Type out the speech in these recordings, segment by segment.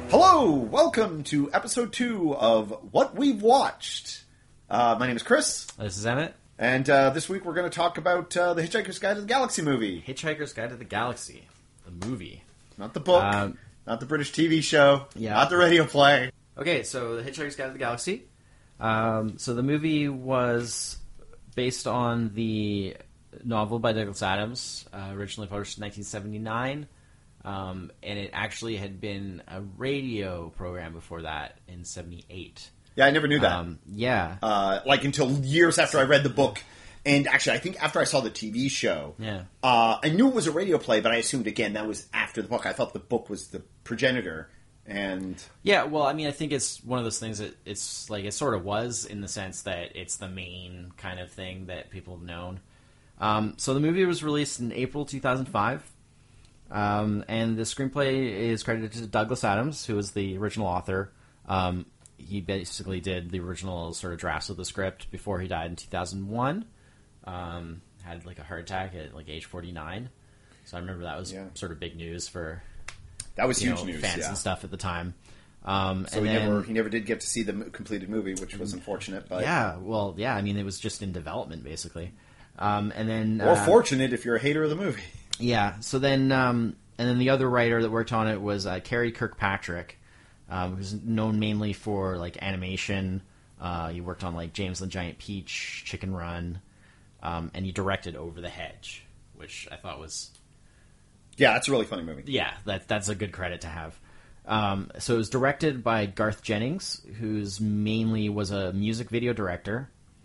Hello, welcome to episode 2 of What We've Watched. My name is Chris. This is Emmett. And this week we're going to talk about the Hitchhiker's Guide to the Galaxy movie. Hitchhiker's Guide to the Galaxy, the movie. Not the book, not the British TV show, not the radio play. Okay, so the Hitchhiker's Guide to the Galaxy. So the movie was based on the novel by Douglas Adams, originally published in 1979. And it actually had been a radio program before that in 78. Yeah, I never knew that. Like until years after I read the book. And actually, I think after I saw the TV show, I knew it was a radio play, but I assumed, again, that was after the book. I thought the book was the progenitor. And yeah, well, I mean, I think it's one of those things that it's like it sort of was in the sense that it's the main kind of thing that people have known. So the movie was released in April 2005. And the screenplay is credited to Douglas Adams, who was the original author. He basically did the original sort of drafts of the script before he died in 2001. Had like a heart attack at like age 49. So I remember that was sort of big news for huge news, fans and stuff at the time. So he never did get to see the completed movie, which was unfortunate. But I mean, it was just in development basically. Or fortunate if you're a hater of the movie. Yeah. So then, and then the other writer that worked on it was Cary Kirkpatrick, who's known mainly for like animation. He worked on like James and the Giant Peach, Chicken Run, and he directed Over the Hedge, which I thought was that's a really funny movie. Yeah, that's a good credit to have. So it was directed by Garth Jennings, who's mainly was a music video director.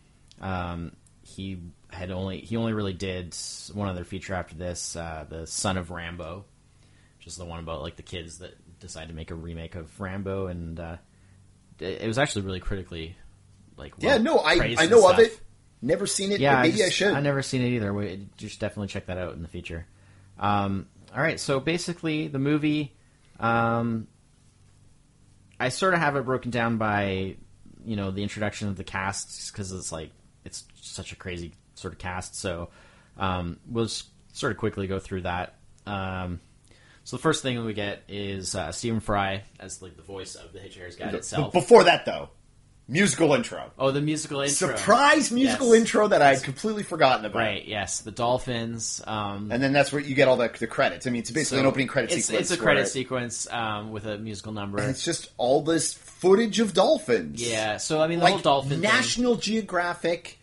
He only really did one other feature after this, The Son of Rambo, which is the one about like the kids that decide to make a remake of Rambo, and it was actually really critically I know of it. Never seen it, but maybe I should. I've never seen it either. You should definitely check that out in the future. All right, so basically the movie, I sort of have it broken down by the introduction of the cast because it's such a crazy sort of cast, so we'll just sort of quickly go through that. So the first thing we get is Stephen Fry as like the voice of the Hitchhiker's Guide itself. Before that, though, musical intro. Oh, the musical intro. Surprise musical intro that I had completely forgotten about. Right, yes. The Dolphins. And then that's where you get all the credits. I mean, it's basically an opening credit sequence. It's a credit sequence with a musical number. And it's just all this footage of dolphins. Yeah, so I mean, the whole dolphin National Geographic,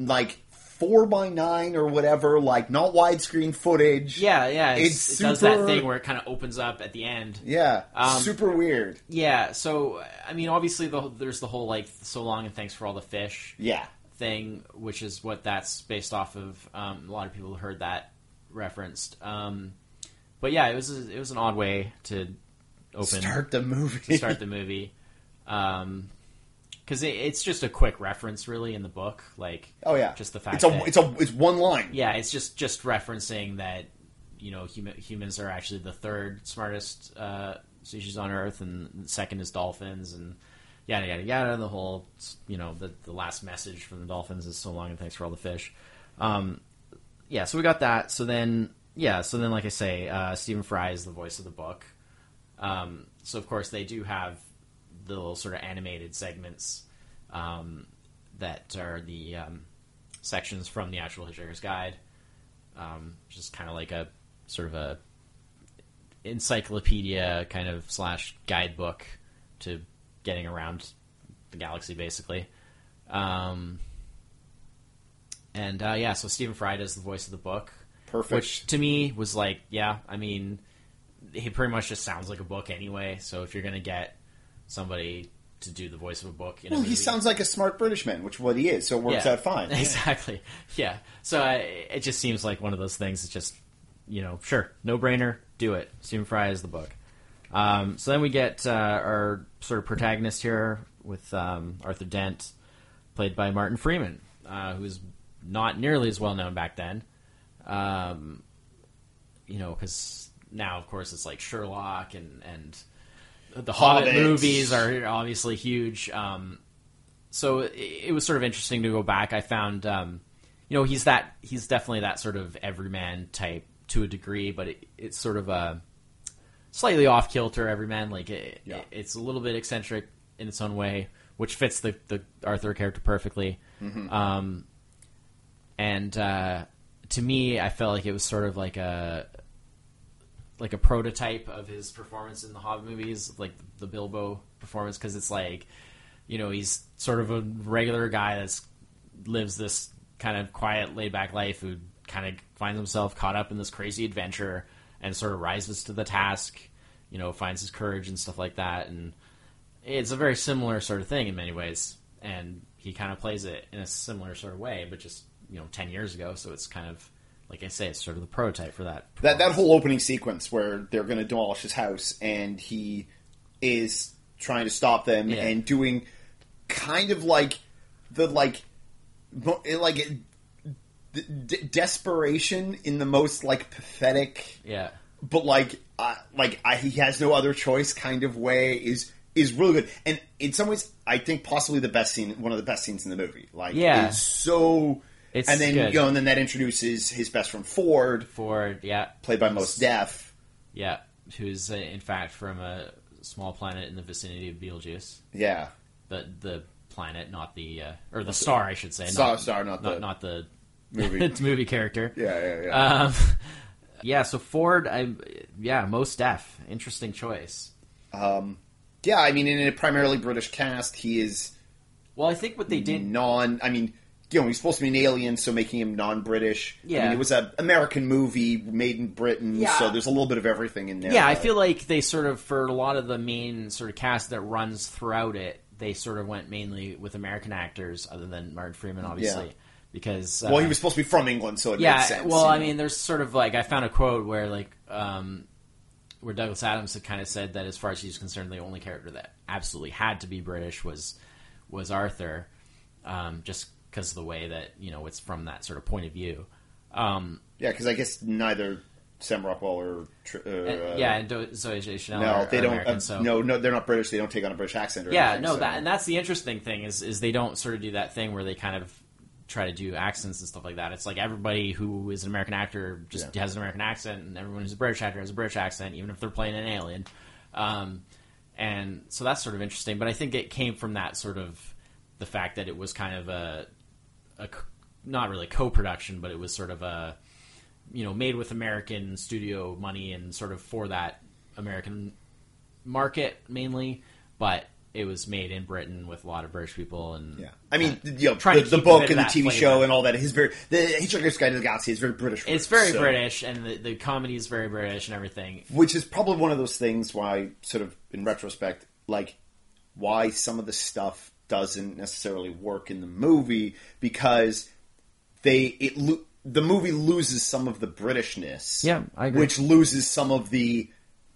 4:9 or whatever, not widescreen footage. Yeah. It does that thing where it kind of opens up at the end. Yeah, super weird. Yeah, so, I mean, obviously there's the whole, so long and thanks for all the fish thing, which is what that's based off of. A lot of people heard that referenced. But yeah, it was an odd way to start the movie. Because it's just a quick reference, really, in the book. Just the fact it's one line. Yeah, it's just referencing that humans are actually the third smartest species on Earth, and second is dolphins, and yada yada yada. The whole the last message from the dolphins is so long and thanks for all the fish. So we got that. So then like I say, Stephen Fry is the voice of the book. So of course they do have the little sort of animated segments that are the sections from the actual Hitchhiker's Guide, which is kind of like a sort of a encyclopedia kind of / guidebook to getting around the galaxy, basically. So Stephen Fry does the voice of the book. Perfect. Which to me was I mean, he pretty much just sounds like a book anyway, so if you're going to get somebody to do the voice of a book in a movie, he sounds like a smart British man, which is what he is, so it works out fine. Exactly. Yeah. So it just seems like one of those things. It's just, sure, no-brainer, do it. Stephen Fry is the book. So then we get our sort of protagonist here with Arthur Dent, played by Martin Freeman, who's not nearly as well known back then. Because now, of course, it's like Sherlock and the Hobbit movies are obviously huge. So it was sort of interesting to go back. I found, he's definitely that sort of everyman type to a degree, but it's sort of slightly off kilter everyman. Like it's a little bit eccentric in its own way, which fits the Arthur character perfectly. Mm-hmm. And to me, I felt like it was sort of like a prototype of his performance in the Hobbit movies, like the Bilbo performance, because it's like, he's sort of a regular guy that's lives this kind of quiet, laid-back life who kind of finds himself caught up in this crazy adventure and sort of rises to the task, finds his courage and stuff like that. And it's a very similar sort of thing in many ways. And he kind of plays it in a similar sort of way, but just, 10 years ago. So it's kind of, like I say, it's sort of the prototype for that. That whole opening sequence where they're going to demolish his house and he is trying to stop them and doing kind of like the desperation in the most pathetic, but he has no other choice kind of way is really good. And in some ways, I think possibly one of the best scenes in the movie. It's so. And then good. And then that introduces his best friend Ford. Played by Mos Def. Yeah, who's in fact from a small planet in the vicinity of Betelgeuse. Yeah, the planet, not the or the star, I should say. Not the movie movie character. Yeah. So Ford, Mos Def, interesting choice. In a primarily British cast, he is. Well, I think what they did he's supposed to be an alien, so making him non-British. Yeah. It was an American movie made in Britain, so there's a little bit of everything in there. Yeah, I feel like they sort of, for a lot of the main sort of cast that runs throughout it, they sort of went mainly with American actors, other than Martin Freeman, obviously. Yeah. Because... he was supposed to be from England, so it made sense. Well, there's sort of I found a quote where, where Douglas Adams had kind of said that as far as he's concerned, the only character that absolutely had to be British was Arthur, just because of the way that it's from that sort of point of view. Because I guess neither Sam Rockwell or and Zoe Chanel they don't. American, no, they're not British. They don't take on a British accent. And that's the interesting thing is they don't sort of do that thing where they kind of try to do accents and stuff like that. It's like everybody who is an American actor just has an American accent, and everyone who's a British actor has a British accent, even if they're playing an alien. And so that's sort of interesting. But I think it came from that sort of the fact that it was kind of a not really co-production, but it was sort of a made with American studio money and sort of for that American market mainly, but it was made in Britain with a lot of British people. And the book and the TV show and all that is the Hitchhiker's Guide to the Galaxy is very British. It's very British, and the comedy is very British and everything. Which is probably one of those things why, sort of in retrospect, why some of the stuff doesn't necessarily work in the movie, because the movie loses some of the Britishness. Yeah, I agree. Which loses some of the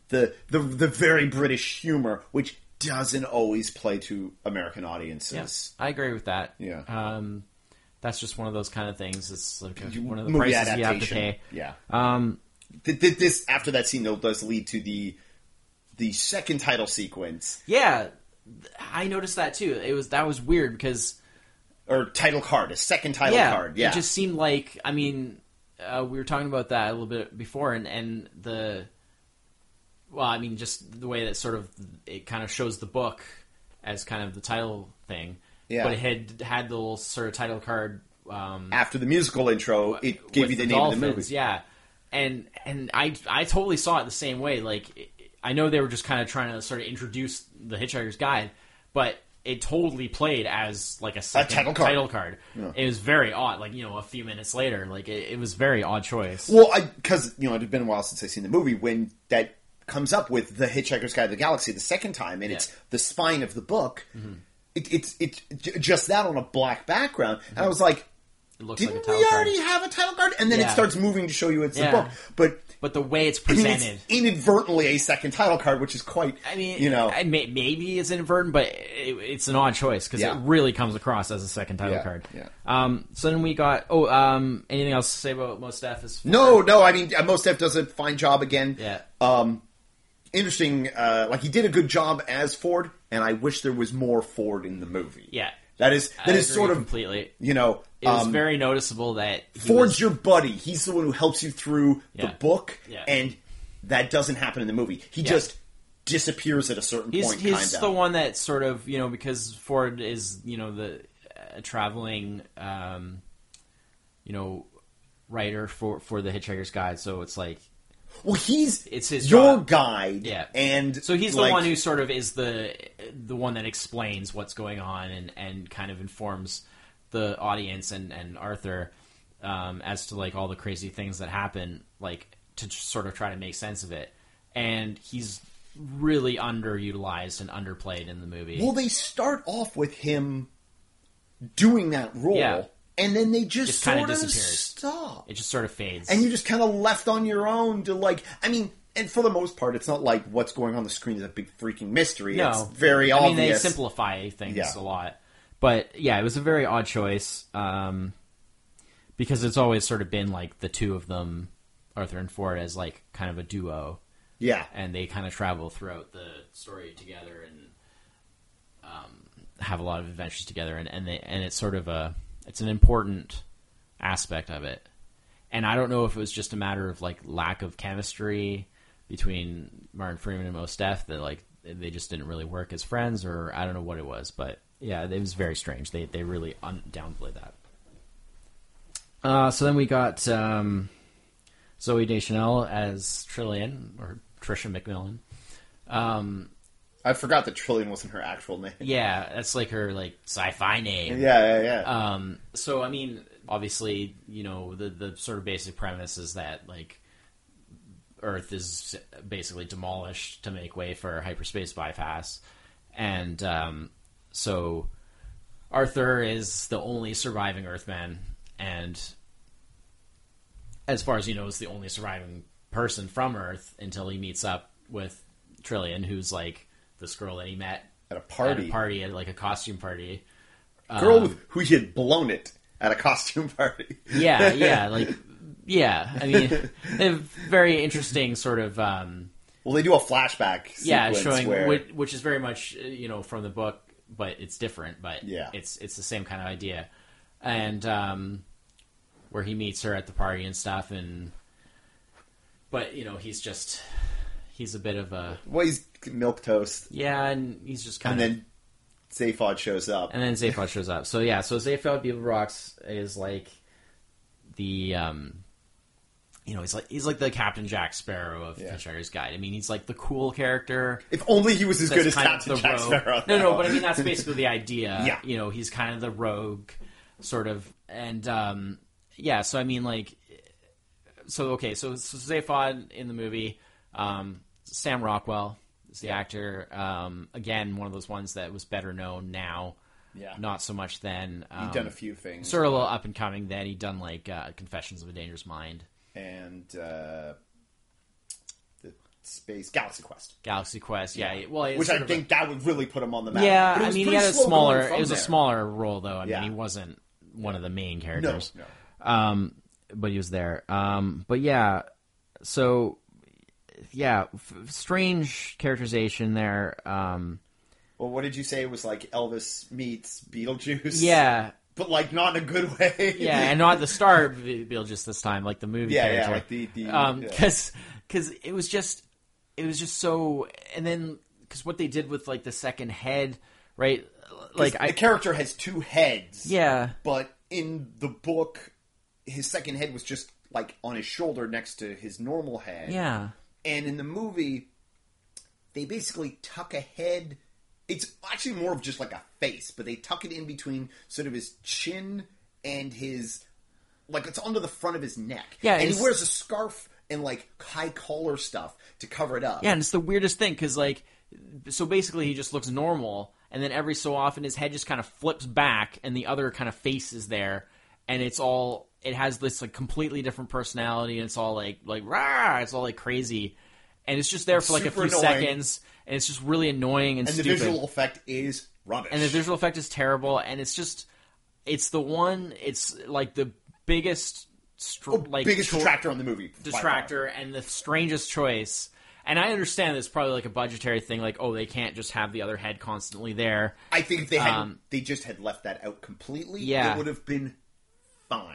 very British humor, which doesn't always play to American audiences. Yeah, I agree with that. Yeah. That's just one of those kind of things. It's like one of the movie prices adaptation. you have to pay. Yeah. This after that scene though does lead to the second title sequence. Yeah. I noticed that too. That was weird because... Or title card, a second title card. Yeah, it just seemed like... we were talking about that a little bit before, and the... Well, just the way that sort of... It kind of shows the book as kind of the title thing. Yeah. But it had the little sort of title card... after the musical intro, it gave you the name of the movie. Yeah. And I totally saw it the same way. I know they were just kind of trying to sort of introduce the Hitchhiker's Guide, but it totally played as a second title card. Yeah. It was very odd. A few minutes later, it was a very odd choice. Well, because it had been a while since I've seen the movie when that comes up with the Hitchhiker's Guide to the Galaxy the second time, and it's the spine of the book. Mm-hmm. It's just that on a black background, and I was like, didn't we already have a title card? And then it starts moving to show you it's the book, but the way it's presented, it's inadvertently a second title card, which is quite, maybe it's inadvertent, but it's an odd choice because it really comes across as a second title card. Yeah. So then we got. Anything else to say about Mos Def? No. Mos Def does a fine job again. Yeah. Interesting. He did a good job as Ford, and I wish there was more Ford in the movie. Yeah. That is sort of completely. It was very noticeable that Ford's your buddy. He's the one who helps you through the book, and that doesn't happen in the movie. He just disappears at a certain point. He's the one that sort of, because Ford is, the traveling, writer for the Hitchhiker's Guide. So it's like, well, it's his your job. Guide, and so he's the one who sort of is the one that explains what's going on and kind of informs the audience and Arthur as to like all the crazy things that happen, like to sort of try to make sense of it. And he's really underutilized and underplayed in the movie. Well, they start off with him doing that role, and then they just sort of stop. It just sort of fades. And you're just kind of left on your own to and for the most part, it's not like what's going on the screen is a big freaking mystery. No. It's very obvious. They simplify things a lot. But, it was a very odd choice, because it's always sort of been like the two of them, Arthur and Ford, as like kind of a duo. Yeah. And they kind of travel throughout the story together and have a lot of adventures together, and it's sort of it's an important aspect of it. And I don't know if it was just a matter of like lack of chemistry between Martin Freeman and Mos Def, that like they just didn't really work as friends, or I don't know what it was, but it was very strange. They really downplayed that. So then we got Zooey Deschanel as Trillian, or Tricia McMillan. I forgot that Trillian wasn't her actual name. Yeah, that's like her like sci-fi name. Yeah. So I mean, obviously, the sort of basic premise is that like Earth is basically demolished to make way for hyperspace bypass, and so Arthur is the only surviving Earthman, and as far as is the only surviving person from Earth until he meets up with Trillian, who's like this girl that he met at a party, at like a costume party. Girl who he had blown it at a costume party. I mean, they have very interesting sort of. Well, they do a flashback sequence showing where... which is very much from the book, but it's different. But it's the same kind of idea, and where he meets her at the party and stuff, but he's a bit of a... Well, he's milquetoast. Yeah, and he's just kind of... And then Zaphod shows up. So Zaphod Beeblebrox is like the... he's like the Captain Jack Sparrow of Hitchhiker's Guide. I mean, he's like the cool character. If only he was as good as Captain Jack Sparrow. No, but I mean, that's basically the idea. Yeah. He's kind of the rogue, sort of. And, so I mean, like... So Zaphod in the movie... Sam Rockwell is the actor. Again, one of those ones that was better known now. Yeah. Not so much then. He'd done a few things. Sort of a little up and coming then. He'd done like Confessions of a Dangerous Mind. And the Space Galaxy Quest. Galaxy Quest, yeah. Well, which I think that would really put him on the map. Yeah, I mean, he had a smaller... It was a smaller role, though. I mean, he wasn't one of the main characters. No. But he was there. But yeah, so... Yeah, strange characterization there. Well, what did you say? It was like Elvis meets Beetlejuice? Yeah. But, like, not in a good way. Yeah, and not the star of Beetlejuice this time, like the movie character. Yeah, like because it was just so... And then, because what they did with, like, the second head, right? Like the character has two heads. Yeah. But in the book, his second head was just, like, on his shoulder next to his normal head. Yeah. And in the movie, they basically tuck a head. It's actually more of just like a face, but they tuck it in between sort of his chin and his... Like, it's under the front of his neck. Yeah, and he wears a scarf and, like, high collar stuff to cover it up. Yeah, and it's the weirdest thing, because, like... So basically he just looks normal, and then every so often his head just kind of flips back, and the other kind of face is there, and it's all... It has this like completely different personality, and it's all like rah! It's all like crazy, and it's just there for like a few seconds, and it's just really annoying and stupid. And the visual effect is rubbish. And the visual effect is terrible, and it's the one. It's like the biggest detractor on the movie, and the strangest choice. And I understand it's probably like a budgetary thing, like they can't just have the other head constantly there. I think if they just had left that out completely, it would have been fine.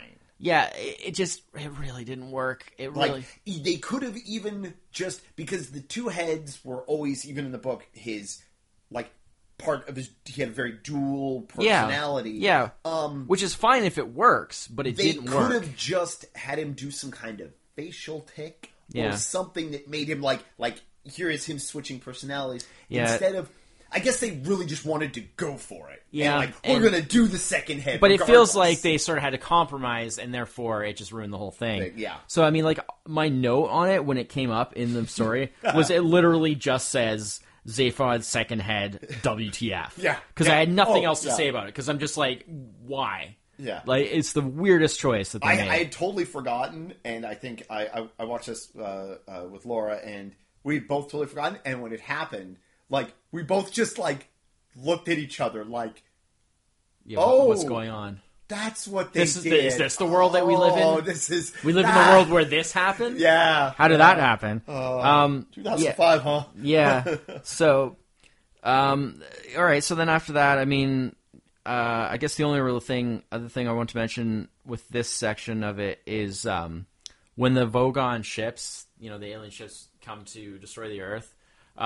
Yeah, it really didn't work. It really... They could have even just... Because the two heads were always, even in the book, his, part of his... He had a very dual personality. Yeah. Which is fine if it works, but it didn't work. They could have just had him do some kind of facial tick or something that made him, here is him switching personalities. Yeah. Instead of... I guess they really just wanted to go for it. Yeah. And we're going to do the second head. But regardless. It feels like they sort of had to compromise, and therefore it just ruined the whole thing. Yeah. So, I mean, my note on it when it came up in the story was it literally just says, Zaphod's second head, WTF. Yeah. Because I had nothing else to say about it, because I'm just like, why? Yeah. It's the weirdest choice that they made. I had totally forgotten, and I think I watched this with Laura, and we both totally forgotten, and when it happened... we both just, looked at each other what's going on? That's what they did. Is this the world that we live in? Oh, we live in the world where this happened? Yeah. How did that happen? 2005, huh? Yeah. So, all right. So then after that, I mean, I guess the only other thing I want to mention with this section of it is when the Vogon ships, the alien ships come to destroy the Earth,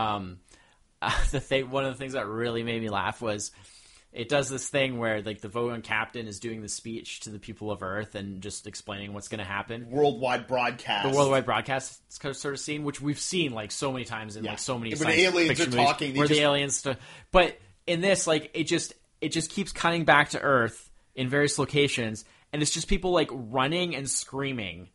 one of the things that really made me laugh was it does this thing where the Vogon captain is doing the speech to the people of Earth and just explaining what's going to happen. Worldwide broadcast. The worldwide broadcast sort of scene, which we've seen so many times in so many when aliens are talking, where the aliens. But in this, it just keeps cutting back to Earth in various locations, and it's just people running and screaming.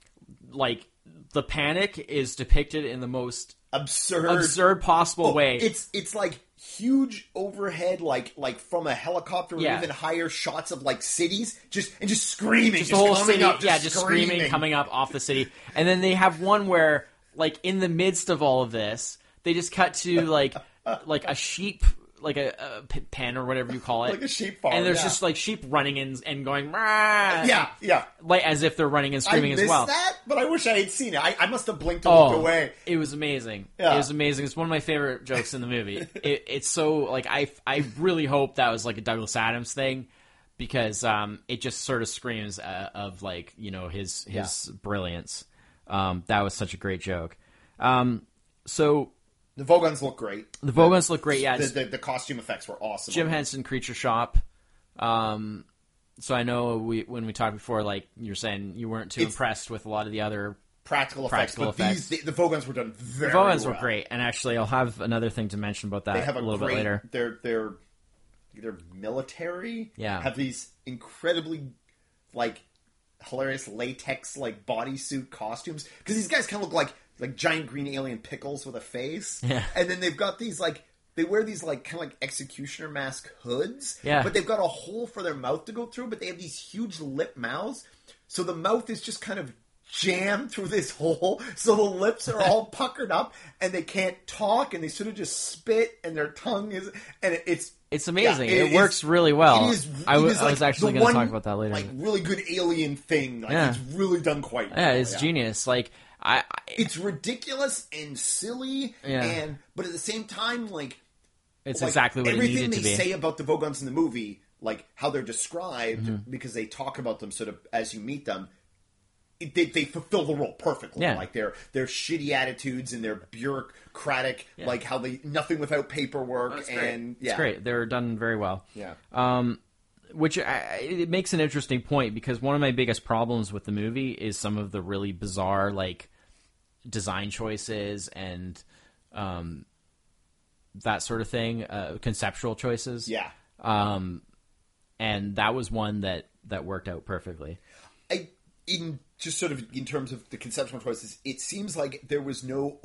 The panic is depicted in the most absurd possible way. It's huge overhead, from a helicopter, or even higher shots of cities, just screaming, just the whole city, just screaming coming up off the city. And then they have one where, in the midst of all of this, they just cut to a sheep. A pen or whatever you call it. A sheep farm. And there's just sheep running and going, Rah! Yeah. As if they're running and screaming as well. I missed that, but I wish I had seen it. I must have blinked and looked away. It was amazing. Yeah. It was amazing. It's one of my favorite jokes in the movie. It's so, I really hope that was a Douglas Adams thing, because it just sort of screams of, his brilliance. That was such a great joke. So... The Vogons look great. Yeah. The costume effects were awesome. Jim Henson Creature Shop. So I know when we talked before, you were saying you weren't too impressed with a lot of the other practical effects. The Vogons were done very well. The Vogons were great, and actually I'll have another thing to mention about that a little bit later. They're military. Yeah. Have these incredibly hilarious latex bodysuit costumes, because these guys kind of look like giant green alien pickles with a face. Yeah. And then they've got these they wear these kind of executioner mask hoods. Yeah. But they've got a hole for their mouth to go through, but they have these huge lip mouths. So the mouth is just kind of jammed through this hole. So the lips are all puckered up, and they can't talk, and they sort of just spit, and their tongue is... And it's amazing. It works really well. I was actually going to talk about that later. Really good alien thing. It's really done quite well. Yeah, it's genius. It's ridiculous and silly, but at the same time, it's exactly what it needed to be. Everything they say about the Vogons in the movie, how they're described, because they talk about them sort of as you meet them, they fulfill the role perfectly. Yeah. Their shitty attitudes and their bureaucratic, how they nothing without paperwork, it's great. They're done very well. Yeah. Which it makes an interesting point, because one of my biggest problems with the movie is some of the really bizarre design choices and that sort of thing, conceptual choices. Yeah. And that was one that worked out perfectly. In terms of the conceptual choices, it seems like there was no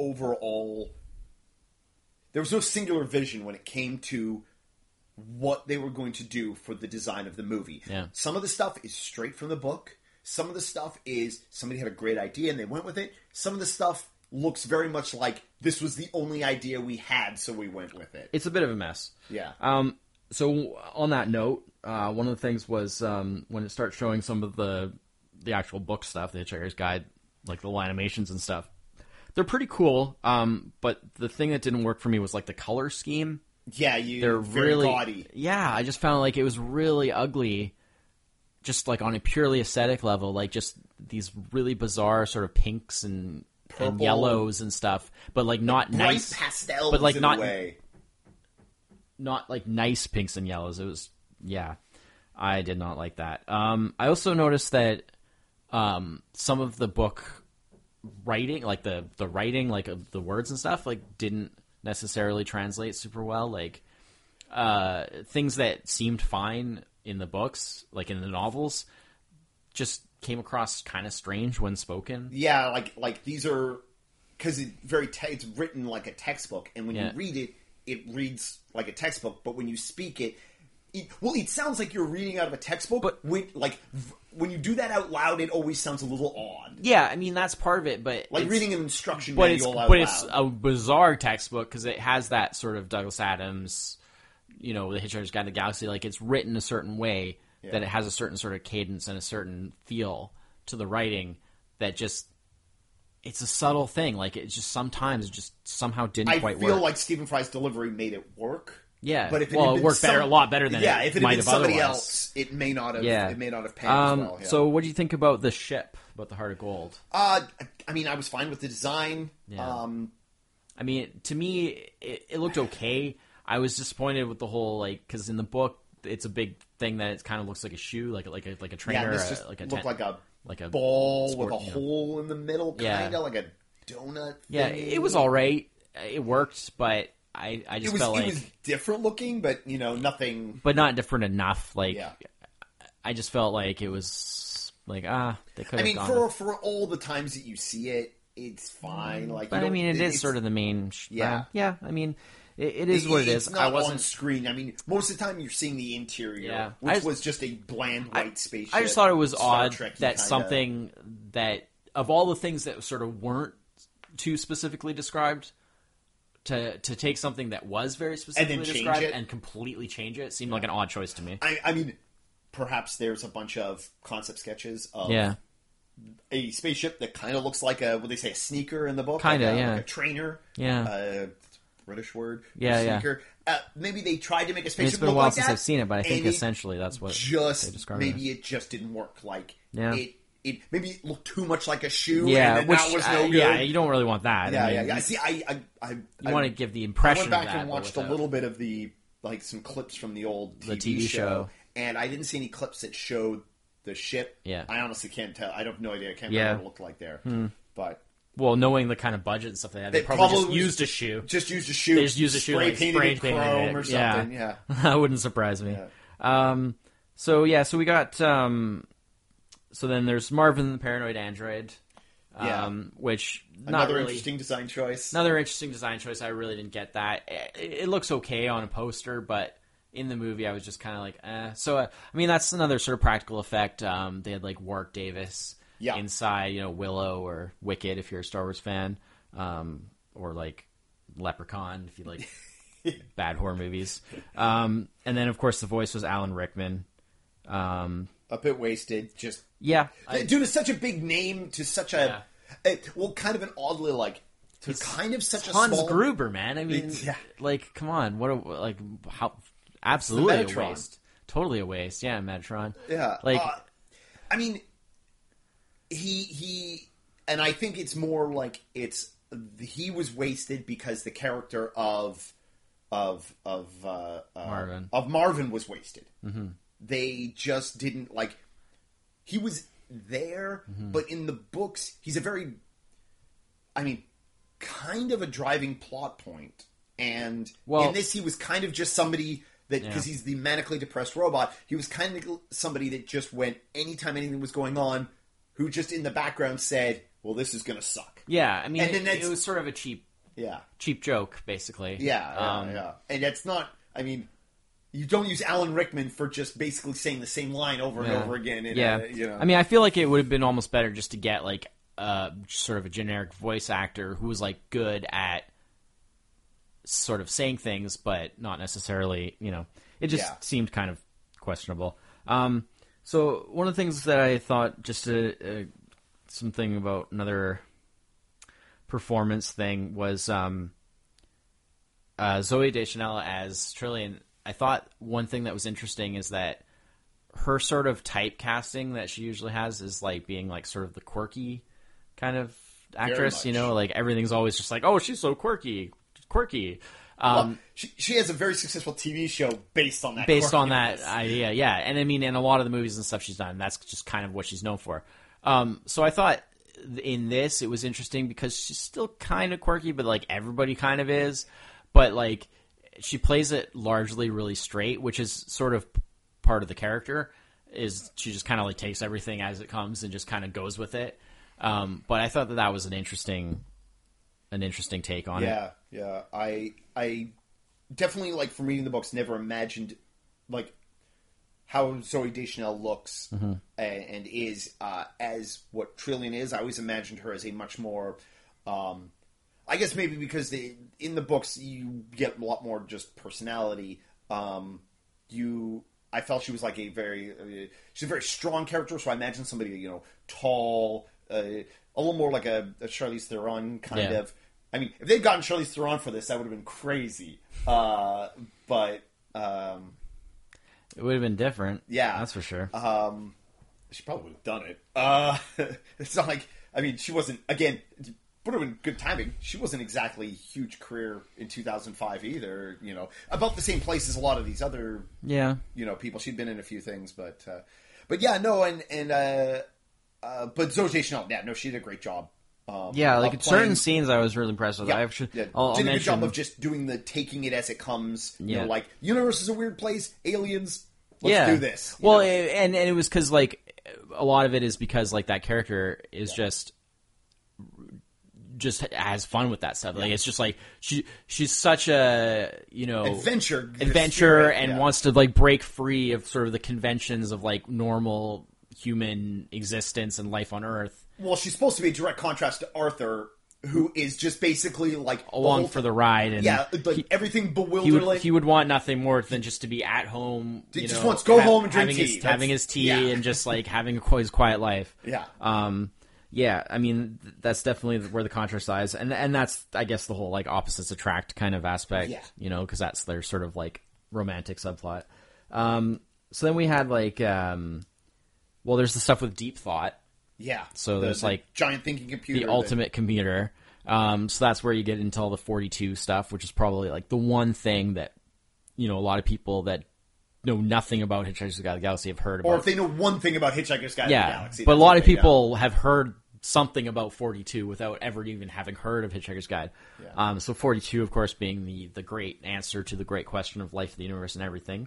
singular vision when it came to what they were going to do for the design of the movie. Yeah. Some of the stuff is straight from the book. Some of the stuff is somebody had a great idea and they went with it. Some of the stuff looks very much like this was the only idea we had, so we went with it. It's a bit of a mess. Yeah. So on that note, one of the things was when it starts showing some of the actual book stuff, the Hitchhiker's Guide, the little animations and stuff, they're pretty cool. But the thing that didn't work for me was the color scheme. Yeah, they're very gaudy. Yeah, I just found it was really ugly. just like on a purely aesthetic level, like just these really bizarre sort of pinks and yellows and stuff, but like not bright nice pastels, but like in not a way. Not like nice pinks and yellows. It was I did not like that. I also noticed that some of the book writing, like the writing, like the words and stuff, like didn't necessarily translate super well. Like things that seemed fine in the books, like in the novels, just came across kind of strange when spoken. Yeah, like these are because it's written like a textbook, and when you read it, it reads like a textbook. But when you speak it sounds like you're reading out of a textbook. But when you do that out loud, it always sounds a little odd. Yeah, I mean that's part of it, but like reading an instruction manual out loud. It's a bizarre textbook because it has that sort of Douglas Adams, The Hitchhiker's Guide to the Galaxy. Like it's written a certain way that it has a certain sort of cadence and a certain feel to the writing that just. It's a subtle thing. Like it just sometimes just somehow didn't quite work. I feel like Stephen Fry's delivery made it work. Yeah, but if it worked a lot better than if it might had been have somebody otherwise. else, it may not have. It may not have panned as well. Yeah. So, what do you think about the ship, about the Heart of Gold? I mean, I was fine with the design. Yeah. I mean, to me, it looked okay. I was disappointed with the whole because in the book, it's a big thing that it kind of looks like a shoe, like a trainer, this just like a looked like a ball sport, with a hole in the middle, kind of like a donut thing. Yeah, it was all right. It worked, but I just felt like... It was different looking, but, nothing... But not different enough. I just felt like it was they could have gone... for all the times that you see it, it's fine. But, it is sort of the main... Yeah, I mean... It is what it is. It's not on screen. I mean, most of the time you're seeing the interior, which was just a bland white spaceship. I just thought it was odd that something that, of all the things that sort of weren't too specifically described, to take something that was very specifically described and completely change it seemed like an odd choice to me. I mean, perhaps there's a bunch of concept sketches of a spaceship that kind of looks like a sneaker in the book, like a trainer, British word, sneaker. Maybe they tried to make a spaceship. It's been a while since that, I've seen it, but I think essentially that's what they described. Maybe it just didn't work. It maybe it looked too much like a shoe. Yeah, and that was no good. Yeah, you don't really want that. Yeah. See, you want to give the impression. I went back and watched a little bit of some clips from the old TV show, and I didn't see any clips that showed the ship. Yeah, I honestly can't tell. I have no idea. I can't remember what it looked like there, but. Well, knowing the kind of budget and stuff they had, they probably just used a shoe. Just used a shoe. They just used a shoe, spray painted chrome or something. Yeah. That wouldn't surprise me. Yeah. So we got. So then there's Marvin the Paranoid Android. Which another interesting design choice. Another interesting design choice. I really didn't get that. It looks okay on a poster, but in the movie, I was just kind of like, eh. So I mean, that's another sort of practical effect. They had Warwick Davis. Inside, Willow or Wicked if you're a Star Wars fan, or Leprechaun if you like bad horror movies. And then, of course, the voice was Alan Rickman. A bit wasted, just due to such a big name, to such a kind of an oddly to kind of such a Hans small... Gruber, man. I mean, come on, how absolutely a waste, totally a waste. Yeah, Metatron. Yeah, I mean. He and I think it's more he was wasted because the character of Marvin was wasted. Mm-hmm. They just didn't he was there, but in the books he's a very, kind of a driving plot point, and in this he was kind of just somebody that because he's the manically depressed robot. He was kind of somebody that just went anytime anything was going on. Who just in the background said, well, this is going to suck. Yeah, I mean, it was sort of a cheap joke, basically. Yeah. And that's not, you don't use Alan Rickman for just basically saying the same line over and over again. I mean, I feel like it would have been almost better just to get, sort of a generic voice actor who was, good at sort of saying things, but not necessarily, it just seemed kind of questionable. So one of the things that I thought, just something about another performance thing, was Zoe Deschanel as Trillian. I thought one thing that was interesting is that her sort of typecasting that she usually has is like being like sort of the quirky kind of actress, you know, like everything's always just like, oh, she's so quirky. Well, she has a very successful TV show based on that. Idea, yeah. And I mean, in a lot of the movies and stuff she's done, that's just kind of what she's known for. So I thought in this it was interesting because she's still kind of quirky, but like everybody kind of is. But like she plays it largely really straight, which is sort of part of the character. Is she just kind of like takes everything as it comes and just kind of goes with it. But I thought that was an interesting take on it. Yeah. I definitely, like, from reading the books, never imagined, like, how Zooey Deschanel looks and is as what Trillian is. I always imagined her as a much more, I guess maybe because in the books you get a lot more just personality. I felt she was like she's a very strong character, so I imagine somebody, you know, tall, a little more like a Charlize Theron kind of. I mean, if they'd gotten Charlize Theron for this, that would have been crazy. But it would have been different. Yeah, that's for sure. She probably would have done it. It's not like, I mean, she wasn't, again, would have been good timing. She wasn't exactly a huge career in 2005 either. You know, about the same place as a lot of these other, you know, people. She'd been in a few things, but yeah, no, but Zooey Deschanel, she did a great job. Like certain scenes I was really impressed with. I'll did a good job of just taking it as it comes. You know, like, universe is a weird place, aliens, let's do this. Well, and it was because, like, a lot of it is because, like, that character is just has fun with that stuff. Like, it's just like she's such a, you know, adventure and wants to, like, break free of sort of the conventions of, like, normal human existence and life on Earth. Well, she's supposed to be a direct contrast to Arthur, who is just basically like along for the ride, and like everything bewildering. He would want nothing more than just to be at home. He just wants to go home and drink tea, having his tea, and just like having his quiet life. Yeah. I mean, that's definitely where the contrast lies, and that's, I guess, the whole like opposites attract kind of aspect. Yeah. You know, because that's their sort of like romantic subplot. So then we had like, there's the stuff with Deep Thought. Yeah. So there's like giant thinking computer, the ultimate computer. So that's where you get into all the 42 stuff, which is probably like the one thing that, you know, a lot of people that know nothing about Hitchhiker's Guide to the Galaxy have heard about. Or if they know one thing about Hitchhiker's Guide to the Galaxy. But a lot of people have heard something about 42 without ever even having heard of Hitchhiker's Guide. Yeah. So 42, of course, being the great answer to the great question of life, the universe, and everything.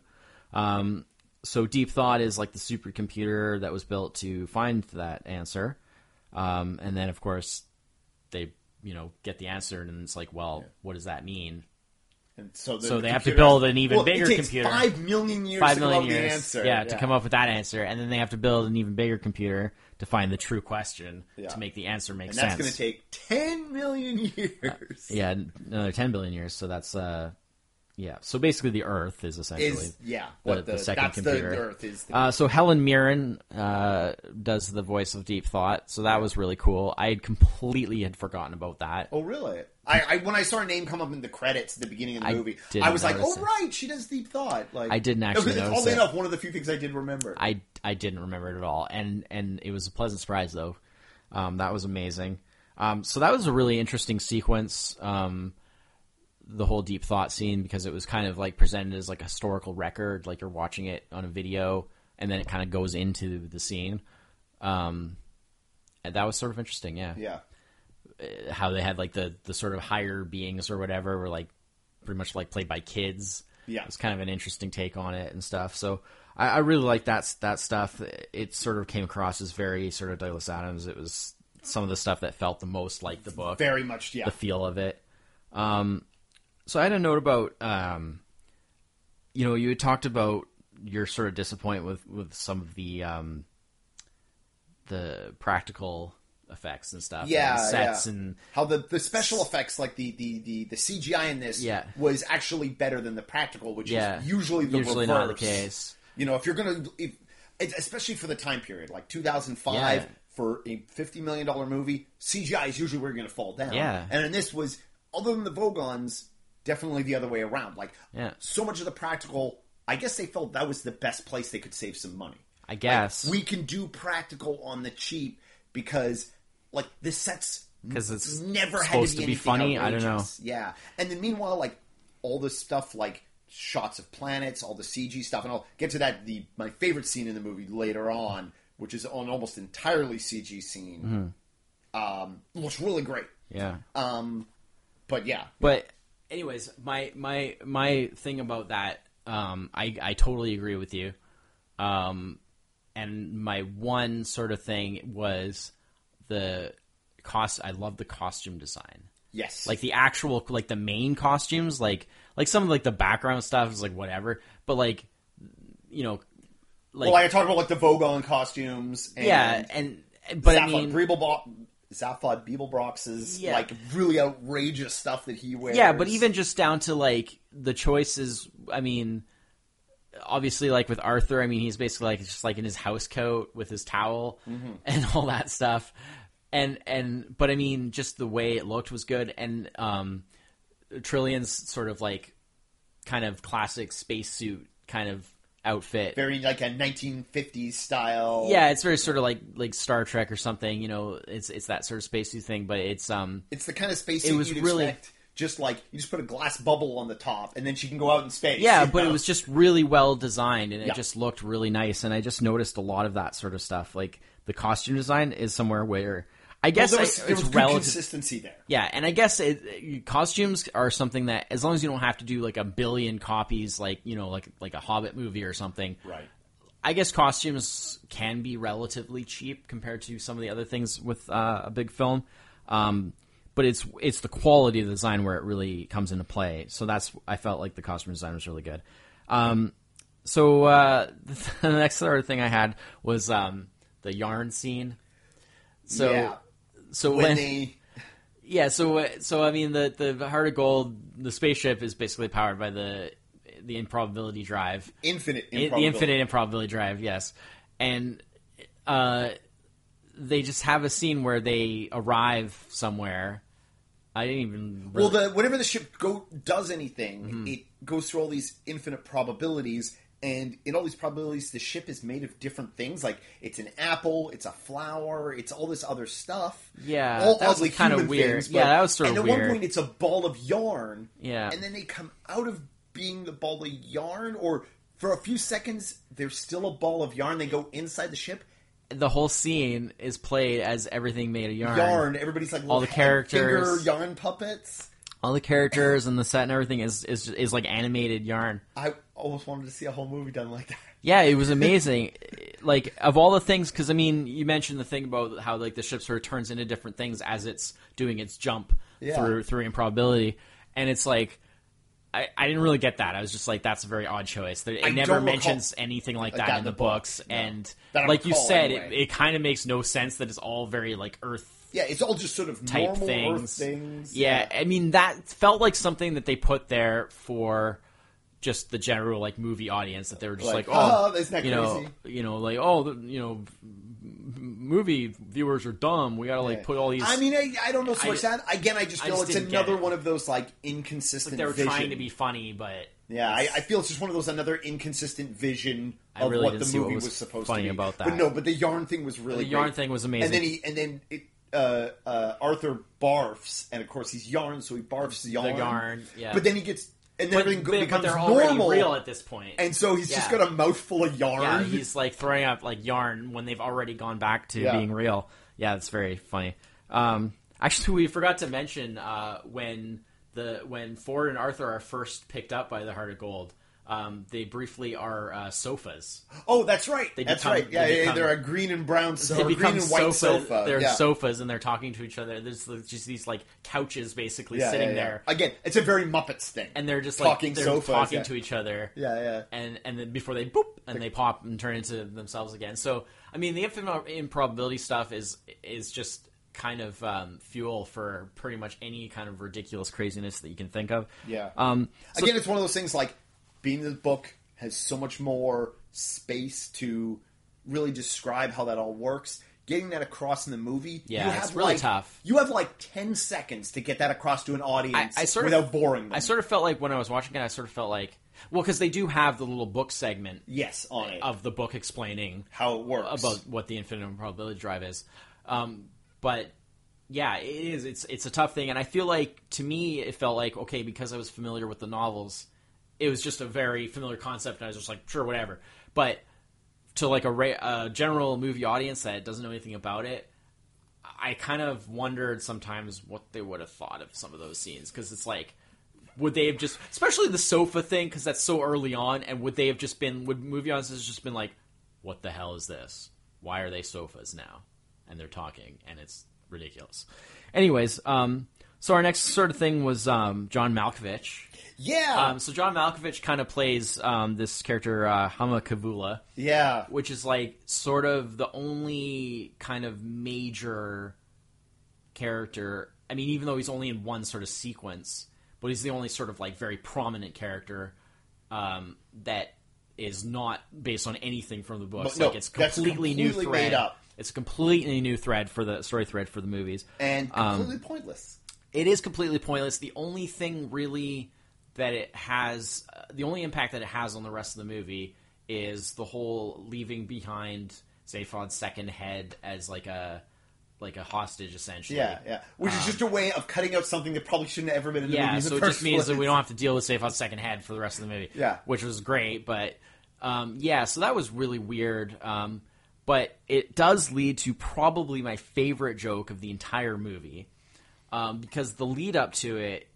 So Deep Thought is like the supercomputer that was built to find that answer. And then, of course, they, you know, get the answer, and it's like, well, what does that mean? And so they have to build an even bigger computer. 5 million years to come up with the answer. Yeah, to come up with that answer. And then they have to build an even bigger computer to find the true question to make the answer make sense. And that's going to take 10 million years. Another 10 billion years. So that's... so basically the Earth is essentially the second computer. The Earth is so Helen Mirren does the voice of Deep Thought, so that was really cool. I had completely forgotten about that. Oh, really? I when I saw her name come up in the credits at the beginning of the movie, I was like, oh, right, she does Deep Thought. Like, I didn't actually notice it. Oddly enough, one of the few things I did remember. I didn't remember it at all, and it was a pleasant surprise, though. That was amazing. So that was a really interesting sequence. The whole Deep Thought scene, because it was kind of like presented as like a historical record, like you're watching it on a video, and then it kind of goes into the scene. And that was sort of interesting, yeah. How they had like the sort of higher beings or whatever were like pretty much like played by kids. Yeah, it was kind of an interesting take on it and stuff. So I really liked that stuff. It sort of came across as very sort of Douglas Adams. It was some of the stuff that felt the most like the book, very much, the feel of it. So I had a note about, you know, you had talked about your sort of disappointment with some of the practical effects and stuff, and sets, and how the special effects, like the CGI in this, was actually better than the practical, which is usually reverse. Not the case. You know, if you're gonna, especially for the time period, like 2005. For a $50 million movie, CGI is usually where you're going to fall down. Yeah. And in this was, other than the Vogons, definitely the other way around. Like, so much of the practical I guess they felt that was the best place they could save some money. I guess. Like, we can do practical on the cheap because, like, the sets because it's never supposed had to be funny. Outrageous. I don't know. Yeah, and then meanwhile, like all the stuff, like shots of planets, all the CG stuff, and I'll get to that. My favorite scene in the movie later on, which is an almost entirely CG scene, looks really great. Yeah. But yeah. But anyways, my thing about that, I totally agree with you. And my one sort of thing was the cost. I love the costume design. Yes. Like the actual, like the main costumes, like some of like the background stuff is like whatever, but like, you know, like. Well, I talked about like the Vogon costumes. And but Zaphod I mean. Zaphod Beeblebrox's like really outrageous stuff that he wears. Yeah, but even just down to like the choices, I mean, obviously like with Arthur, I mean, he's basically like just like in his house coat with his towel and all that stuff. But I mean, just the way it looked was good. And Trillion's sort of like kind of classic spacesuit kind of outfit, very like a 1950s style. Yeah, it's very sort of like Star Trek or something. You know, it's that sort of spacesuit thing. But it's the kind of spacesuit you'd expect. Just like you just put a glass bubble on the top, and then she can go out in space. Yeah, but it was just really well designed, and it just looked really nice. And I just noticed a lot of that sort of stuff. Like the costume design is somewhere where I guess there was good consistency there. Yeah, and I guess costumes are something that, as long as you don't have to do like a billion copies, like you know, like a Hobbit movie or something. Right. I guess costumes can be relatively cheap compared to some of the other things with a big film. But it's the quality of the design where it really comes into play. So I felt like the costume design was really good. So the next sort of thing I had was the yarn scene. So I mean the Heart of Gold, the spaceship is basically powered by the improbability drive, the infinite improbability drive. Yes, and they just have a scene where they arrive somewhere. I didn't even really... whenever the ship does anything, it goes through all these infinite probabilities, and in all these probabilities, the ship is made of different things. Like, it's an apple, it's a flower, it's all this other stuff. Yeah, all that was kind of weird. Things, that was sort of weird. And at one point, it's a ball of yarn. Yeah. And then they come out of being the ball of yarn, or for a few seconds, there's still a ball of yarn. They go inside the ship. The whole scene is played as everything made of yarn. Everybody's like all the characters, finger yarn puppets. All the characters and the set and everything is like animated yarn. I almost wanted to see a whole movie done like that. Yeah, it was amazing. Like of all the things, because I mean, you mentioned the thing about how like the ship sort of turns into different things as it's doing its jump through improbability, and it's like. I didn't really get that. I was just like, that's a very odd choice. It never mentions anything like that in the books. No. And like you said, anyway. it kind of makes no sense that it's all very like Earth. Yeah, it's all just sort of type normal things. Earth things. Yeah, I mean, that felt like something that they put there for just the general like movie audience, that they were just like isn't that crazy? Movie viewers are dumb. We gotta put all these. I mean, I don't know so much that. Again, I just feel it's another one of those like inconsistent. Like they were trying to be funny, but I feel it's just one of those another inconsistent vision of what the movie was supposed to be. About that, but the yarn thing was really the yarn thing was amazing. And then Arthur barfs, and of course he's yarn, so he barfs yarn. The yarn, yeah. But then he gets. And then everything becomes they're normal. Already real at this point. And so he's just got a mouthful of yarn. Yeah, he's like throwing up like yarn when they've already gone back to being real. Yeah, that's very funny. Actually, we forgot to mention when Ford and Arthur are first picked up by the Heart of Gold. They briefly are sofas. Oh, that's right. That's right. Yeah, they're a green and brown sofa. They become green and white sofa. They're sofas, and they're talking to each other. There's just these like couches basically sitting there. Again, it's a very Muppets thing. And they're just talking like sofas, talking to each other. Yeah. And then before they boop and they pop and turn into themselves again. So I mean, the infinite improbability stuff is just kind of fuel for pretty much any kind of ridiculous craziness that you can think of. Yeah. Again, it's one of those things like. Being in the book has so much more space to really describe how that all works. getting that across in the movie, yeah, it's really tough. You have like 10 seconds to get that across to an audience without boring them. I sort of felt like when I was watching it, well, because they do have the little book segment, on it, of the book explaining how it works about what the infinite probability drive is. But yeah, it is. It's a tough thing, and I feel like to me, it felt like okay because I was familiar with the novels, it was just a very familiar concept, and I was just like sure, whatever. But to like a general movie audience that doesn't know anything about it, I kind of wondered sometimes what they would have thought of some of those scenes, because it's like, would they have just, especially the sofa thing, because that's so early on, and would movie audiences just been like, what the hell is this? Why are they sofas now? And they're talking, and it's ridiculous. Anyways, so our next sort of thing was John Malkovich. Yeah. So John Malkovich kind of plays this character Hama Kavula. Yeah. Which is like sort of the only kind of major character. I mean, even though he's only in one sort of sequence, but he's the only sort of like very prominent character that is not based on anything from the books. No, like it's completely new thread. Made up. It's a completely new thread for the story thread for the movies, and completely pointless. It is completely pointless. The only thing really that it has, the only impact that it has on the rest of the movie is the whole leaving behind Zaphod's second head as like a hostage, essentially. Yeah. Which is just a way of cutting out something that probably shouldn't have ever been in the movie. Yeah, so it just means that we don't have to deal with Zaphod's second head for the rest of the movie. Yeah. Which was great, but so that was really weird. But it does lead to probably my favorite joke of the entire movie, because the lead up to it,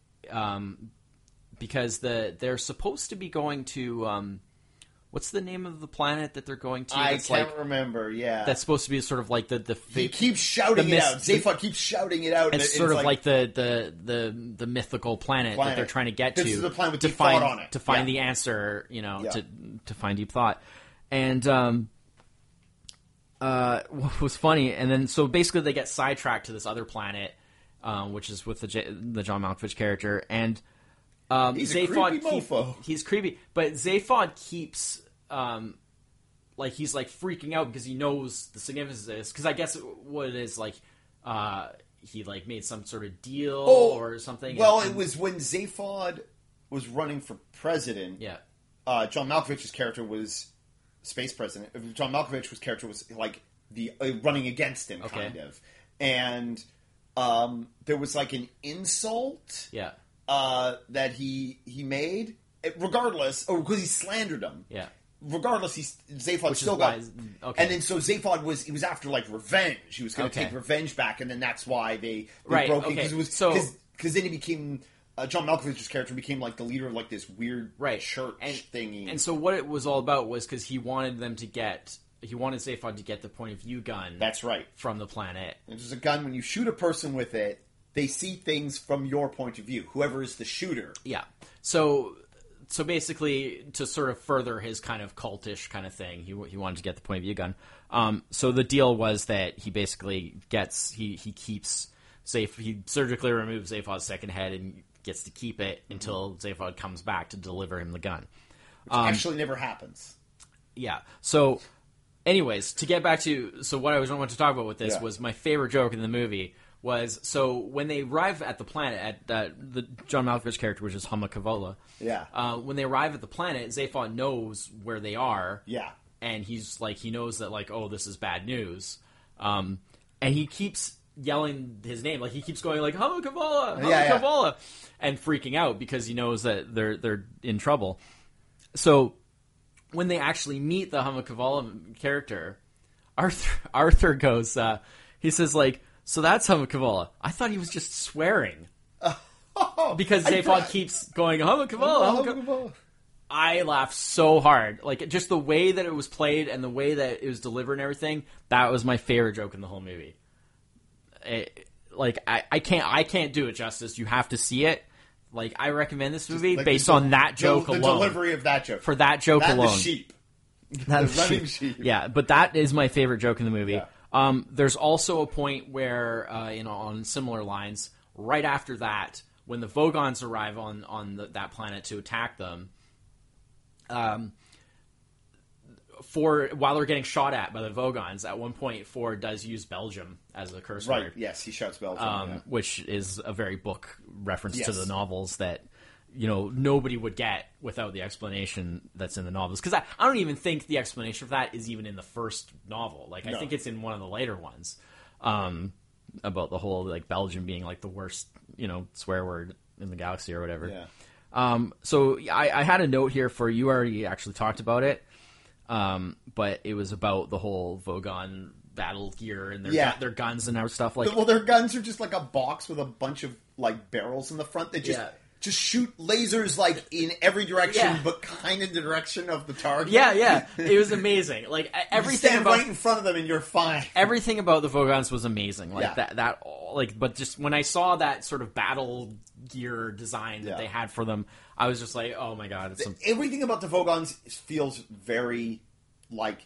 because they're supposed to be going to what's the name of the planet that they're going to? I can't remember. Yeah, that's supposed to be sort of like the he keeps shouting it out. Zaphod keeps shouting it out. It's sort of like the mythical planet that they're trying to get to. This is the planet with deep thought on it to find the answer. To find deep thought. And what was funny, and then so basically they get sidetracked to this other planet, which is with the John Malkovich character, and he's a creepy mofo. He's creepy, but Zaphod keeps he's like freaking out because he knows the significance of this. Because I guess what it is like, he like made some sort of deal or something. Well, it was when Zaphod was running for president. Yeah, John Malkovich's character was space president. John Malkovich's character was like the running against him, kind of, and there was like an insult. Yeah. That he made, regardless, because he slandered him. Yeah. Regardless, Zaphod still got. Okay. And then so Zaphod was after like revenge. He was going to take revenge back, and then that's why they broke it, because it was because then he became John Malkovich's character became like the leader of like this weird church thingy. And so what it was all about was because he wanted Zaphod to get the point of view gun. That's right, from the planet. Which is a gun. When you shoot a person with it, they see things from your point of view, whoever is the shooter. Yeah. So basically, to sort of further his kind of cultish kind of thing, he wanted to get the point of view gun. So the deal was that he basically he surgically removes Zaphod's second head and gets to keep it until Zaphod comes back to deliver him the gun. Which actually never happens. Yeah. So, anyways, to get back to what I wanted to talk about with this was my favorite joke in the movie. Was so when they arrive at the planet at the John Malkovich character, which is Hama Kavula. Yeah. When they arrive at the planet, Zaphod knows where they are. Yeah. And he's like, he knows that like, oh, this is bad news. And he keeps yelling his name, like he keeps going like Hama Kavula, Kavula, and freaking out because he knows that they're in trouble. So when they actually meet the Hama Kavula character, Arthur goes, he says like, so that's Hama Kavula. I thought he was just swearing. Because Zaphod keeps going, Hama Kavula. I laughed so hard. Like, just the way that it was played and the way that it was delivered and everything, that was my favorite joke in the whole movie. I can't do it justice. You have to see it. Like, I recommend this movie based on that joke alone. The delivery of that joke. For that joke alone. The sheep. The running sheep. Yeah, but that is my favorite joke in the movie. Yeah. There's also a point where, on similar lines, right after that, when the Vogons arrive on that planet to attack them, Ford, while they're getting shot at by the Vogons, at one point Ford does use Belgium as a curse word. Right, yes, he shouts Belgium. Which is a very book reference to the novels that, nobody would get without the explanation that's in the novels. Because I don't even think the explanation for that is even in the first novel. Like, I think it's in one of the later ones, about the whole, like, Belgium being, like, the worst, swear word in the galaxy or whatever. Yeah. So I had a note here for you. Already actually talked about it. But it was about the whole Vogon battle gear and their guns and our stuff. Like, well, their guns are just like a box with a bunch of like barrels in the front that just shoot lasers like in every direction, but kind of the direction of the target. Yeah. It was amazing. Like everything you stand right in front of them and you're fine. Everything about the Vogons was amazing. Like but just when I saw that sort of battle gear design that they had for them, I was just like, oh my god! Everything about the Vogons feels very like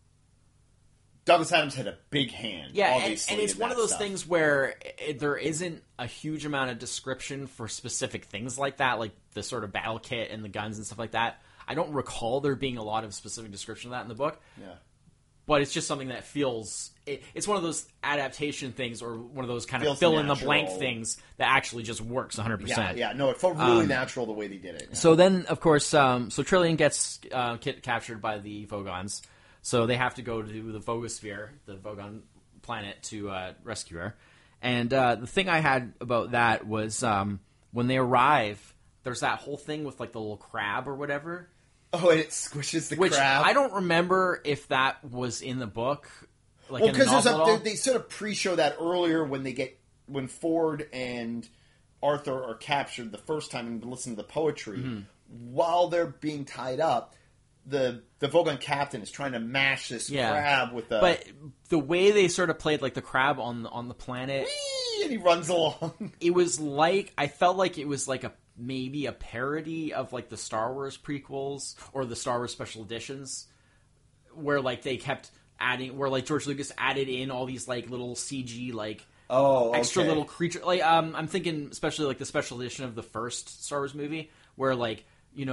Douglas Adams had a big hand. Yeah, and it's one of those things where there isn't a huge amount of description for specific things like that, like the sort of battle kit and the guns and stuff like that. I don't recall there being a lot of specific description of that in the book. Yeah. But it's just something that feels... It's one of those adaptation things or one of those kind of fill-in-the-blank things that actually just works 100%. Yeah. No, it felt really natural the way they did it. Yeah. So then, of course, so Trillian gets captured by the Vogons. So they have to go to the Vogosphere, the Vogon planet, to rescue her. And the thing I had about that was when they arrive, there's that whole thing with like the little crab or whatever. Oh, and it squishes the crab. I don't remember if that was in the book. Like, well, because they sort of pre-show that earlier when Ford and Arthur are captured the first time and listen to the poetry. Mm-hmm. While they're being tied up, the Vogon captain is trying to mash this crab with the... But the way they sort of played like the crab on the planet... Whee! And he runs along. It was like... I felt like it was like maybe a parody of like the Star Wars prequels or the Star Wars special editions where like they kept adding... Where like George Lucas added in all these like little CG like... extra little creature... Like I'm thinking especially like the special edition of the first Star Wars movie where like,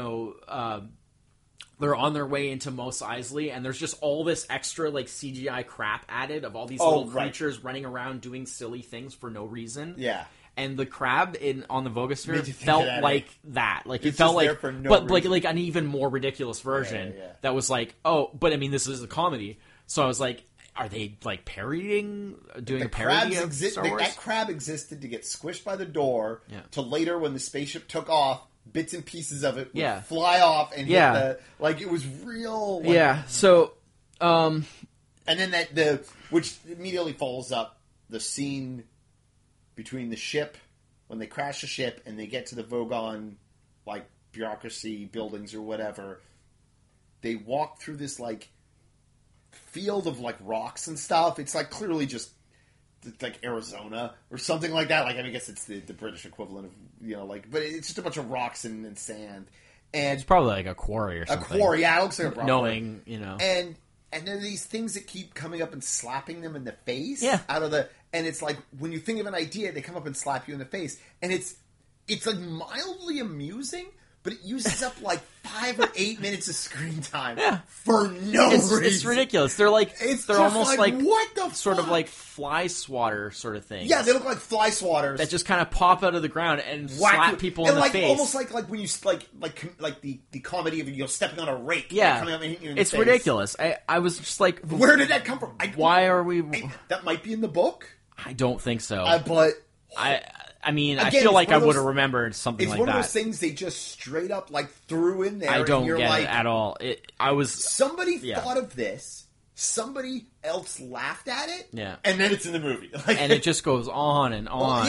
they're on their way into Mos Eisley, and there's just all this extra like CGI crap added of all these little creatures running around doing silly things for no reason. Yeah, and the crab on the Vogosphere felt like that. Like it it's felt like, but reason. like an even more ridiculous version that was like, but I mean, this is a comedy, so I was like, are they like doing a parody of Star Wars? That crab existed to get squished by the door. To later when the spaceship took off. Bits and pieces of it would fly off and hit the... Like, it was real... Like, so... and then which immediately follows up the scene between the ship, when they crash the ship and they get to the Vogon, like, bureaucracy buildings or whatever. They walk through this, like, field of, like, rocks and stuff. It's, like, clearly just... like Arizona or something like that. Like, I guess it's the British equivalent of, but it's just a bunch of rocks and sand. And it's probably like a quarry or something. A quarry, yeah, it looks like a knowing, And there are these things that keep coming up and slapping them in the face. And it's like, when you think of an idea, they come up and slap you in the face. And it's like mildly amusing, but it uses up like 5 or 8 minutes of screen time for no reason. It's ridiculous. They're like they're almost like what the sort fuck? of like fly swatter sort of thing. Yeah, they look like fly swatters that just kind of pop out of the ground and slap people in the face. Almost like when you like the comedy of stepping on a rake. Yeah, coming up and hitting you in it's the face. ridiculous. I was just like, where did that come from? Why are we? That might be in the book. I don't think so. But I mean, again, I feel like I would have remembered something like that. It's one of those things they just straight up like threw in there. I don't get it at all. Somebody thought of this. Somebody else laughed at it. Yeah, and then it's in the movie, and it just goes on and on.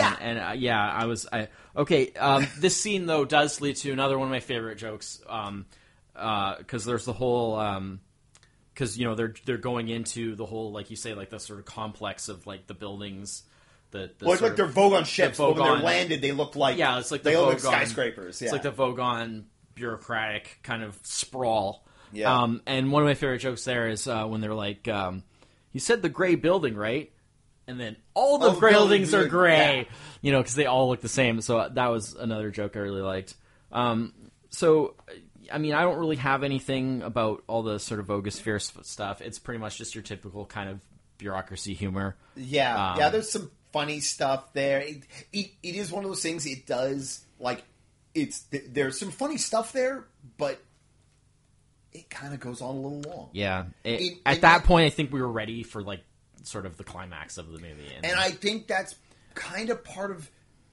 And this scene though does lead to another one of my favorite jokes. Because there's the whole. Because they're going into the whole, like you say, like the sort of complex of like the buildings. It's like they're Vogon ships, but when they're landed, they look like it's like they look like skyscrapers. Yeah. It's like the Vogon bureaucratic kind of sprawl. Yeah. And one of my favorite jokes there is when they're like, "You said the gray building, right?" And then all the gray buildings are gray, because they all look the same. So that was another joke I really liked. So I mean, I don't really have anything about all the sort of August Fierce stuff. It's pretty much just your typical kind of bureaucracy humor. Yeah, there's some funny stuff there. It is one of those things. It does like there's some funny stuff there, but it kind of goes on a little long. Yeah, at that point, I think we were ready for like sort of the climax of the movie, and I think that's kind of part of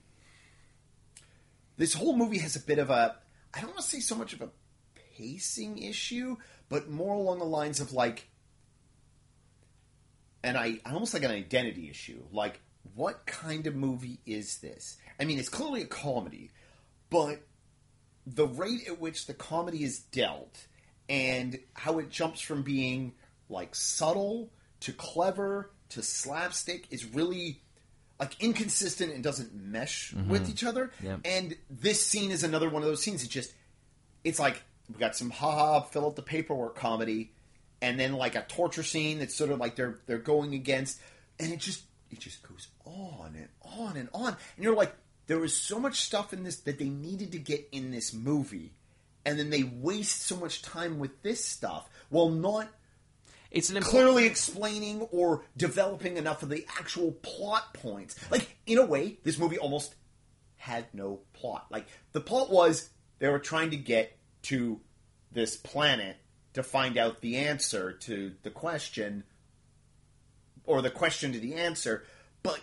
this whole movie. Has a bit of a, I don't want to say so much of a pacing issue, but more along the lines of like, and I almost like an identity issue. Like, what kind of movie is this? I mean, it's clearly a comedy, but the rate at which the comedy is dealt and how it jumps from being like subtle to clever to slapstick is really like inconsistent and doesn't mesh with each other. Yeah. And this scene is another one of those scenes. It's like we got some fill out the paperwork comedy, and then like a torture scene that's sort of like they're going against, and it just goes on and on and on. And you're like, there was so much stuff in this that they needed to get in this movie, and then they waste so much time with this stuff while not clearly explaining or developing enough of the actual plot points. Like, in a way, this movie almost had no plot. Like, the plot was they were trying to get to this planet to find out the answer to the question, or the question to the answer, but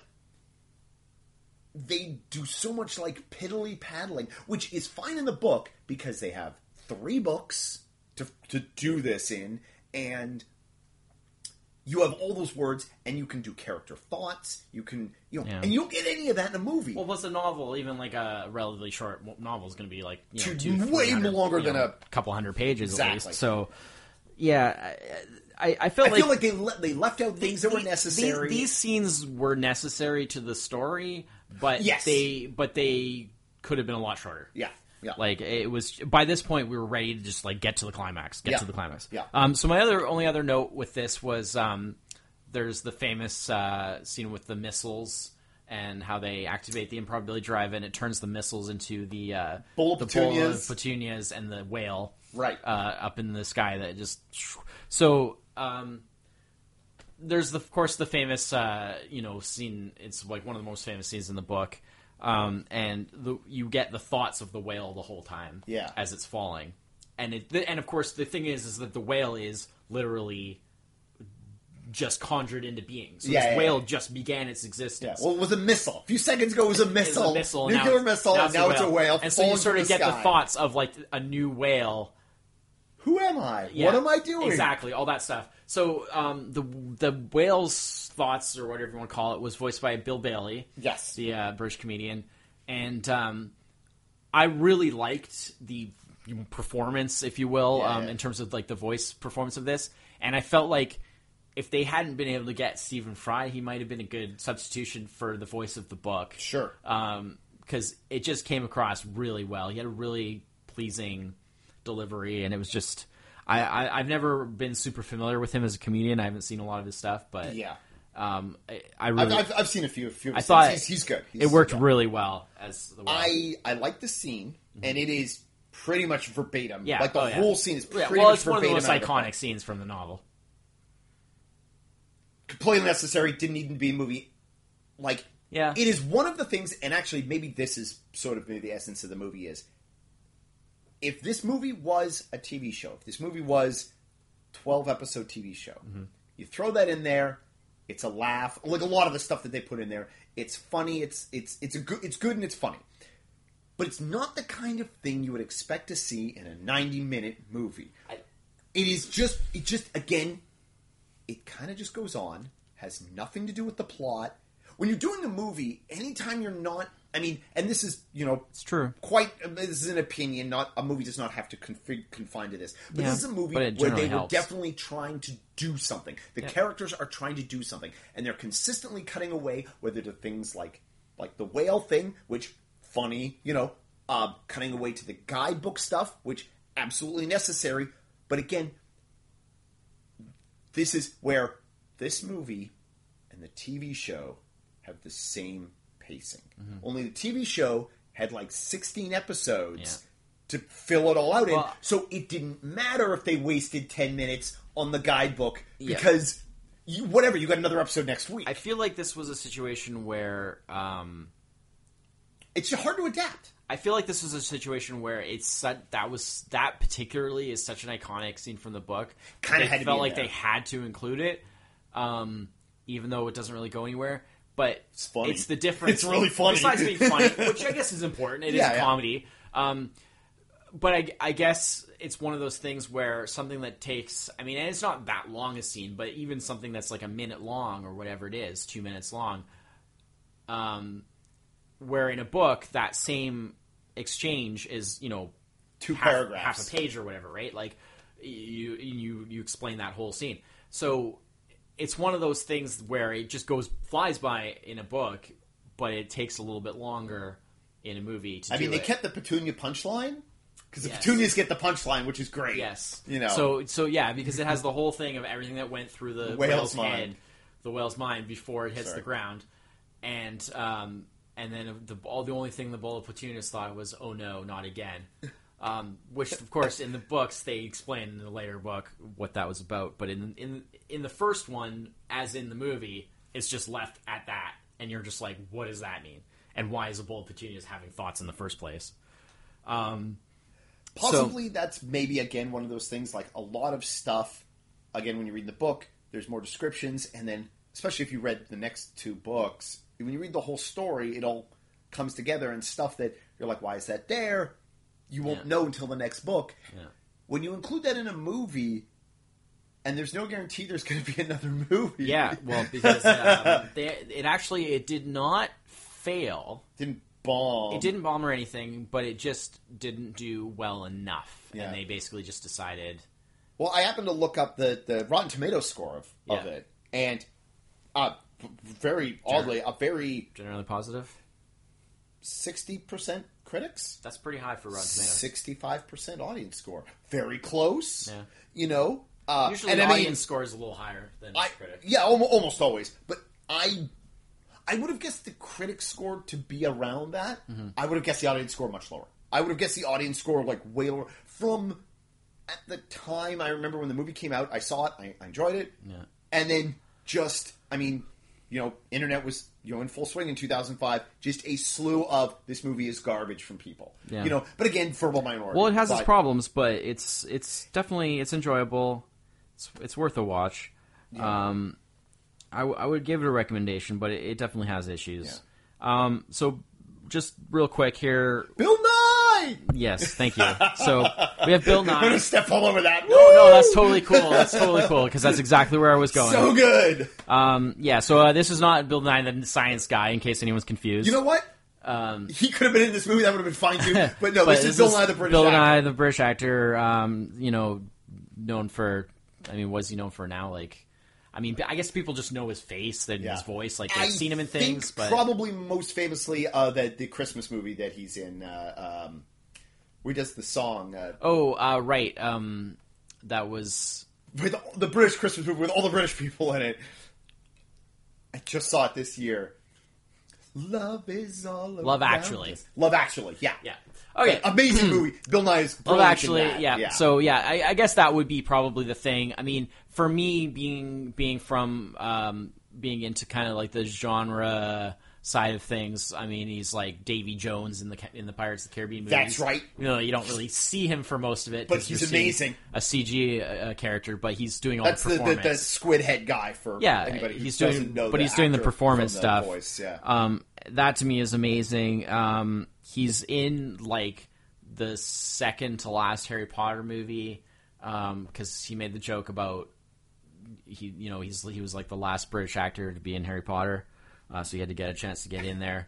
they do so much like piddly paddling, which is fine in the book because they have 3 books to do this in, and you have all those words, and you can do character thoughts, and you don't get any of that in a movie. Well, what's a novel? Even like a relatively short novel is going to be like way longer than a couple hundred pages exactly. at least. So, yeah, I feel like they left out things that were necessary. These scenes were necessary to the story, but yes. they could have been a lot shorter. Yeah. Yeah. Like, it was, by this point, we were ready to just, like, get to the climax. To the climax. Yeah. So my only other note with this was, there's the famous scene with the missiles and how they activate the improbability drive, and it turns the missiles into the bowl of petunias and the whale. Right. Up in the sky that just... So, there's, of course, the famous, scene. It's, like, one of the most famous scenes in the book. And you get the thoughts of the whale the whole time as it's falling. And of course, the thing is that the whale is literally just conjured into being. So this whale just began its existence. Yeah. Well, it was a missile. A few seconds ago, it was a missile. It was a missile. Nuclear missile, and now it's a whale. And so you sort of get the thoughts of, like, a new whale. Who am I? Yeah, what am I doing? Exactly, all that stuff. So the whale's thoughts, or whatever you want to call it, was voiced by Bill Bailey. Yes. The British comedian. And I really liked the performance, if you will, in terms of like the voice performance of this. And I felt like if they hadn't been able to get Stephen Fry, he might have been a good substitution for the voice of the book. Sure. Because it just came across really well. He had a really pleasing delivery, and it was just... I've never been super familiar with him as a comedian. I haven't seen a lot of his stuff, but I've seen a few. I thought he's good. It worked really well as the whale. I like the scene, and it is pretty much verbatim. Yeah, like the whole scene is pretty much verbatim. It's one of the most iconic scenes from the novel. Completely necessary. Didn't need to be a movie. Like, it is one of the things, and actually, maybe this is sort of maybe the essence of the movie is. If this movie was a TV show, if this movie was 12-episode TV show, you throw that in there, it's a laugh. Like a lot of the stuff that they put in there, it's funny, it's good and it's funny. But it's not the kind of thing you would expect to see in a 90-minute movie. It just again, it kind of just goes on, has nothing to do with the plot. When you're doing a movie, anytime you're not... I mean, and this is, it's true. This is an opinion. Not a movie does not have to confine to this, but this is a movie where they were definitely trying to do something. The characters are trying to do something, and they're consistently cutting away, whether to things like the whale thing, which funny, cutting away to the guidebook stuff, which absolutely necessary. But again, this is where this movie and the TV show have the same pacing. Only the TV show had like 16 episodes to fill it all out in. So it didn't matter if they wasted 10 minutes on the guidebook because you got another episode next week. I feel like this was a situation where it's hard to adapt. I feel like this was a situation where that particularly is such an iconic scene from the book. Kind of had to felt like they had to include it, even though it doesn't really go anywhere. But it's funny. It's the difference. It's really funny. Besides being funny, which I guess is important. It is a comedy. But I guess it's one of those things where something that takes... I mean, and it's not that long a scene, but even something that's like a minute long or whatever it is, 2 minutes long, where in a book, that same exchange is, two paragraphs. Half a page or whatever, right? Like, you explain that whole scene. So it's one of those things where it just flies by in a book, but it takes a little bit longer in a movie to do they kept the Petunia punchline, because the Petunias get the punchline, which is great. Yes. So yeah, because it has the whole thing of everything that went through the whale's head, the whale's mind before it hits the ground. And then the only thing the Bowl of Petunias thought was, oh no, not again. Which, of course, in the books, they explain in the later book what that was about. But in the first one, as in the movie, it's just left at that. And you're just like, what does that mean? And why is a Bowl of Petunias having thoughts in the first place? Possibly that's maybe, again, one of those things, like a lot of stuff, again, when you read the book, there's more descriptions. And then, especially if you read the next two books, when you read the whole story, it all comes together and stuff that you're like, why is that there? You won't know until the next book. Yeah. When you include that in a movie, and there's no guarantee there's going to be another movie. Yeah, well, because it did not fail. Didn't bomb. It didn't bomb or anything, but it just didn't do well enough. Yeah. And they basically just decided... Well, I happened to look up the Rotten Tomatoes score of it, and very oddly, a very... Generally positive? 60% critics. That's pretty high for Rotten Tomatoes. 65% audience score. Very close. Yeah. Usually the audience score is a little higher than critics. Yeah, almost always. But I would have guessed the critic score to be around that. Mm-hmm. I would have guessed the audience score much lower. I would have guessed the audience score like way lower. From at the time, I remember when the movie came out, I saw it, I enjoyed it. Yeah. And then internet was in full swing in 2005. Just a slew of this movie is garbage from people. Yeah. But again, verbal minority. Well, it has its problems, but it's definitely enjoyable. It's worth a watch. Yeah. I would give it a recommendation, but it definitely has issues. Yeah. So just real quick here, Bill Nye. Yes, thank you. So we have Bill Nye. I'm gonna step all over that. No, that's totally cool. That's totally cool because that's exactly where I was going. So good. So this is not Bill Nye the Science Guy, in case anyone's confused. You know what? He could have been in this movie. That would have been fine too. But no, this is Bill Nye the British actor. Bill Nye the British actor. Known for. I mean, what is he known for now? I guess people just know his face and his voice. Like, they've seen him in things. But probably most famously, the Christmas movie that he's in, where he does the song. Right. That was... With the British Christmas movie with all the British people in it. I just saw it this year. Love is all around Love Actually. Us. Love Actually, yeah. Yeah. Okay. Amazing movie. Bill Nye is brilliant. Well, actually, yeah. So, I guess that would be probably the thing. I mean, for me, being from being into kind of like the genre side of things, I mean, he's like Davy Jones in the Pirates of the Caribbean movies. That's right. You don't really see him for most of it, but he's amazing. A CG character, but he's doing all the performance. That's the squid head guy for anybody who doesn't know. But he's doing the performance stuff. Voice, yeah. That to me is amazing. He's in like the second to last Harry Potter movie because he made the joke about he was like the last British actor to be in Harry Potter, so he had to get a chance to get in there.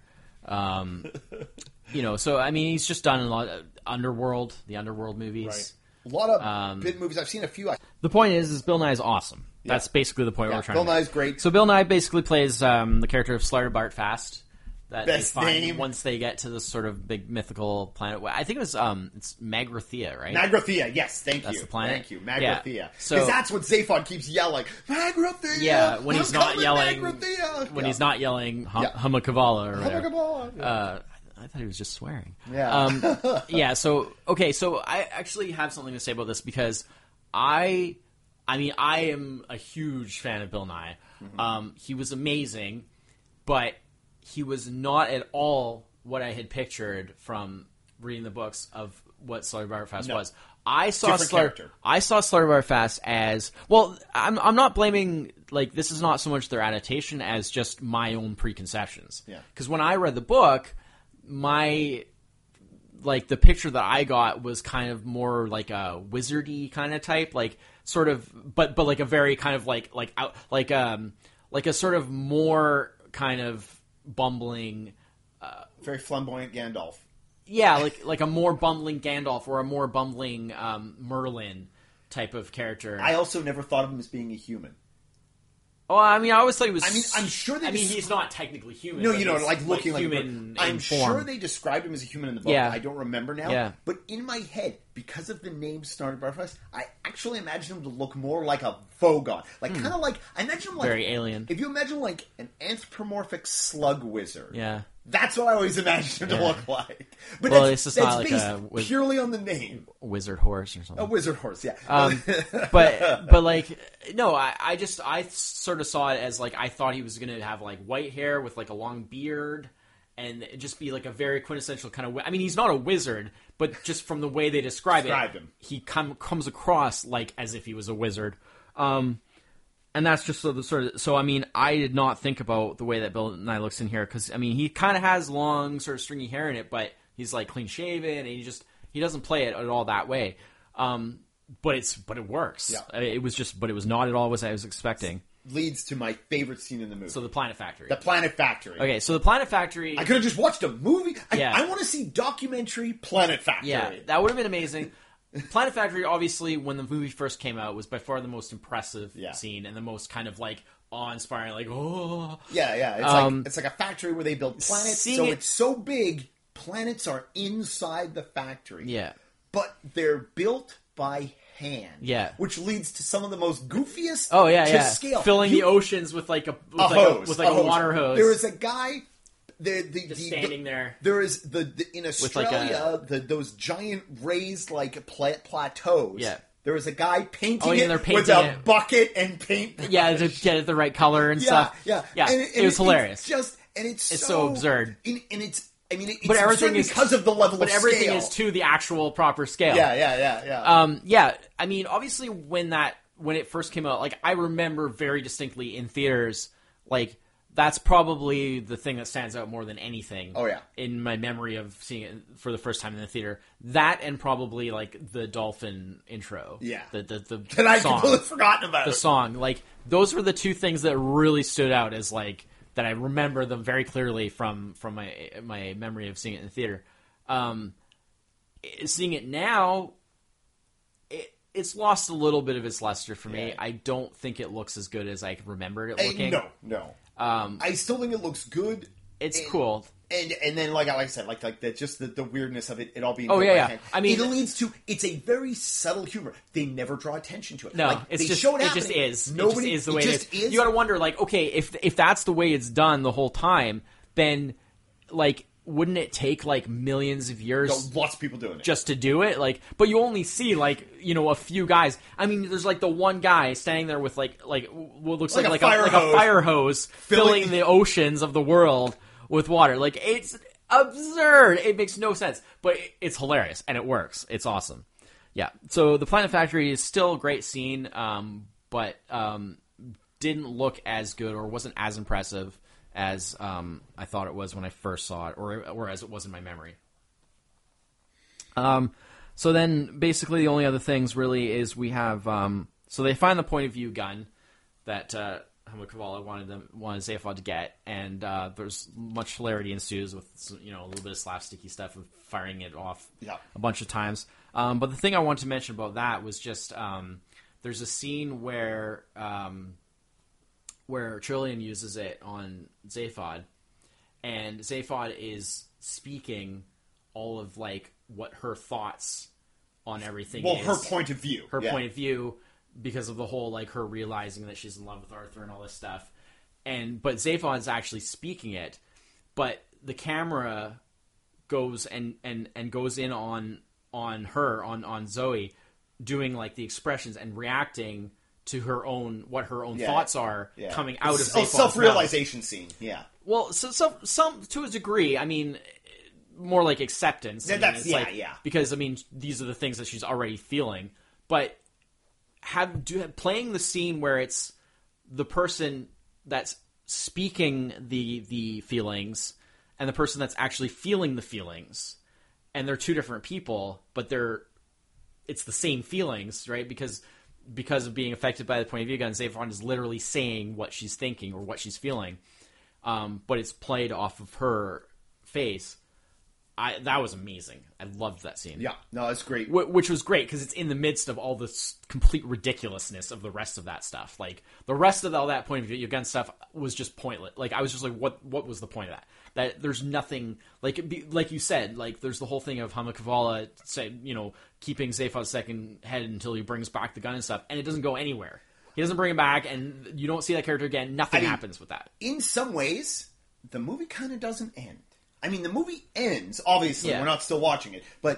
So I mean, he's just done a lot of the Underworld movies. Right. A lot of big movies. I've seen a few. The point is Bill Nye is awesome. Yeah. That's basically the point we're trying to make. Bill Nye's great. So Bill Nye basically plays the character of Slartibartfast. Fast. That Best they find name. Once they get to this sort of big mythical planet. I think it was it's Magrathea, right? Magrathea, yes, thank you. That's the planet? Thank you, Magrathea. Yeah. Because that's what Zaphod keeps yelling, Magrathea! Yeah, when he's not yelling... Magrathea! When he's not yelling Humakavala or whatever. Humakavala. I thought he was just swearing. Yeah. Yeah. So okay. So I actually have something to say about this because I am a huge fan of Bill Nye. Mm-hmm. He was amazing, but he was not at all what I had pictured from reading the books of what Celebrity Barfast was. I saw Celebrity Barfast as well. I'm not blaming, like, this is not so much their adaptation as just my own preconceptions. Yeah. Because when I read the book, the picture that I got was kind of more like a wizardy kind of type, like sort of, but like a very kind of like a sort of more kind of bumbling, very flamboyant Gandalf. Yeah, like a more bumbling Gandalf or a more bumbling Merlin type of character. I also never thought of him as being a human. Oh, I mean, I always thought he was. I mean, I'm sure they. He's not technically human. No, like looking like human. I'm sure they described him as a human in the book. Yeah. I don't remember now. Yeah. But in my head, because of the name Snarty Barfast, I actually imagine him to look more like a Vogon, like kind of like I imagine him like very alien. If you imagine like an anthropomorphic slug wizard, yeah. That's what I always imagined him to look like. But it's just not like based purely on the name. Wizard horse or something. A wizard horse, yeah. But like, no, I sort of saw it as like, I thought he was going to have like white hair with like a long beard and just be like a very quintessential kind of, I mean, he's not a wizard, but just from the way they describe him, he comes across like as if he was a wizard. And that's just so I mean, I did not think about the way that Bill Nye looks in here, because I mean, he kind of has long sort of stringy hair in it, but he's like clean shaven, and he doesn't play it at all that way. But it works. Yeah. It was not at all what I was expecting. Leads to my favorite scene in the movie. So the Planet Factory. The Planet Factory. Okay, so the Planet Factory. I could have just watched a movie. Yeah. I want to see documentary Planet Factory. Yeah, that would have been amazing. Planet Factory, obviously, when the movie first came out, was by far the most impressive scene and the most kind of like awe-inspiring. Like, oh, yeah. It's like a factory where they build planets. It's so big, planets are inside the factory. Yeah, but they're built by hand. Yeah, which leads to some of the most goofiest. Oh yeah, scale, filling the oceans with like a water hose. There is a guy. Standing there. There is in Australia those giant raised like plateaus. Yeah. There is a guy painting with a bucket and paint. Yeah, to get it the right color and stuff. Yeah. And it was hilarious. It's so absurd. And it's. I mean, it's but everything is because of the level of scale. But everything is to the actual proper scale. Yeah. I mean, obviously, when it first came out, like I remember very distinctly in theaters, like. That's probably the thing that stands out more than anything. Oh, yeah. In my memory of seeing it for the first time in the theater. That and probably like the dolphin intro. Yeah. The and I completely forgotten about the song. Like those were the two things that really stood out as like that I remember them very clearly from my memory of seeing it in the theater. Seeing it now, it's lost a little bit of its luster for me. I don't think it looks as good as I remembered it looking. No. I still think it looks good. It's cool. And then, like I said, like that, just the weirdness of it all being. Hand. I mean, it leads to it's a very subtle humor. They never draw attention to it. No, like, it just is. Nobody, it just is the way it is. You got to wonder, like, okay, if that's the way it's done the whole time, then like. Wouldn't it take like millions of years? Lots of people doing it just to do it. Like, but you only see like a few guys. I mean, there's like the one guy standing there with like what looks like a fire hose filling the oceans of the world with water. Like it's absurd. It makes no sense, but it's hilarious and it works. It's awesome. Yeah. So the Planet Factory is still a great scene, but didn't look as good or wasn't as impressive as I thought it was when I first saw it, or as it was in my memory. So then, basically, the only other things really is we have. So they find the point of view gun that Helmut Kavala wanted Zaphod to get, and there's much hilarity ensues with a little bit of slapsticky stuff of firing it off a bunch of times. But the thing I wanted to mention about that was just there's a scene where Trillian uses it on Zaphod, and Zaphod is speaking all of like what her thoughts on everything is. Her point of view. Her point of view, because of the whole like her realizing that she's in love with Arthur and all this stuff. But Zaphod's actually speaking it, but the camera goes and goes in on her on Zoe, doing like the expressions and reacting to her own thoughts are coming out of Zaphod's self-realization scene. Yeah. Well, so some to a degree. I mean, more like acceptance. Because I mean, these are the things that she's already feeling. But playing the scene where it's the person that's speaking the feelings and the person that's actually feeling the feelings, and they're two different people, but it's the same feelings, right? Because of being affected by the point of view gun, Zaphod is literally saying what she's thinking or what she's feeling, but it's played off of her face. That was amazing. I loved that scene. Yeah, no, it's great. Which was great because it's in the midst of all this complete ridiculousness of the rest of that stuff. Like the rest of all that point of view gun stuff was just pointless. Like I was just like, what was the point of that? That there's nothing like you said. Like there's the whole thing of Hamakavala keeping Zaphod's second head until he brings back the gun and stuff, and it doesn't go anywhere. He doesn't bring it back, and you don't see that character again. Nothing happens with that. In some ways, the movie kind of doesn't end. I mean, the movie ends. Obviously, we're not still watching it, but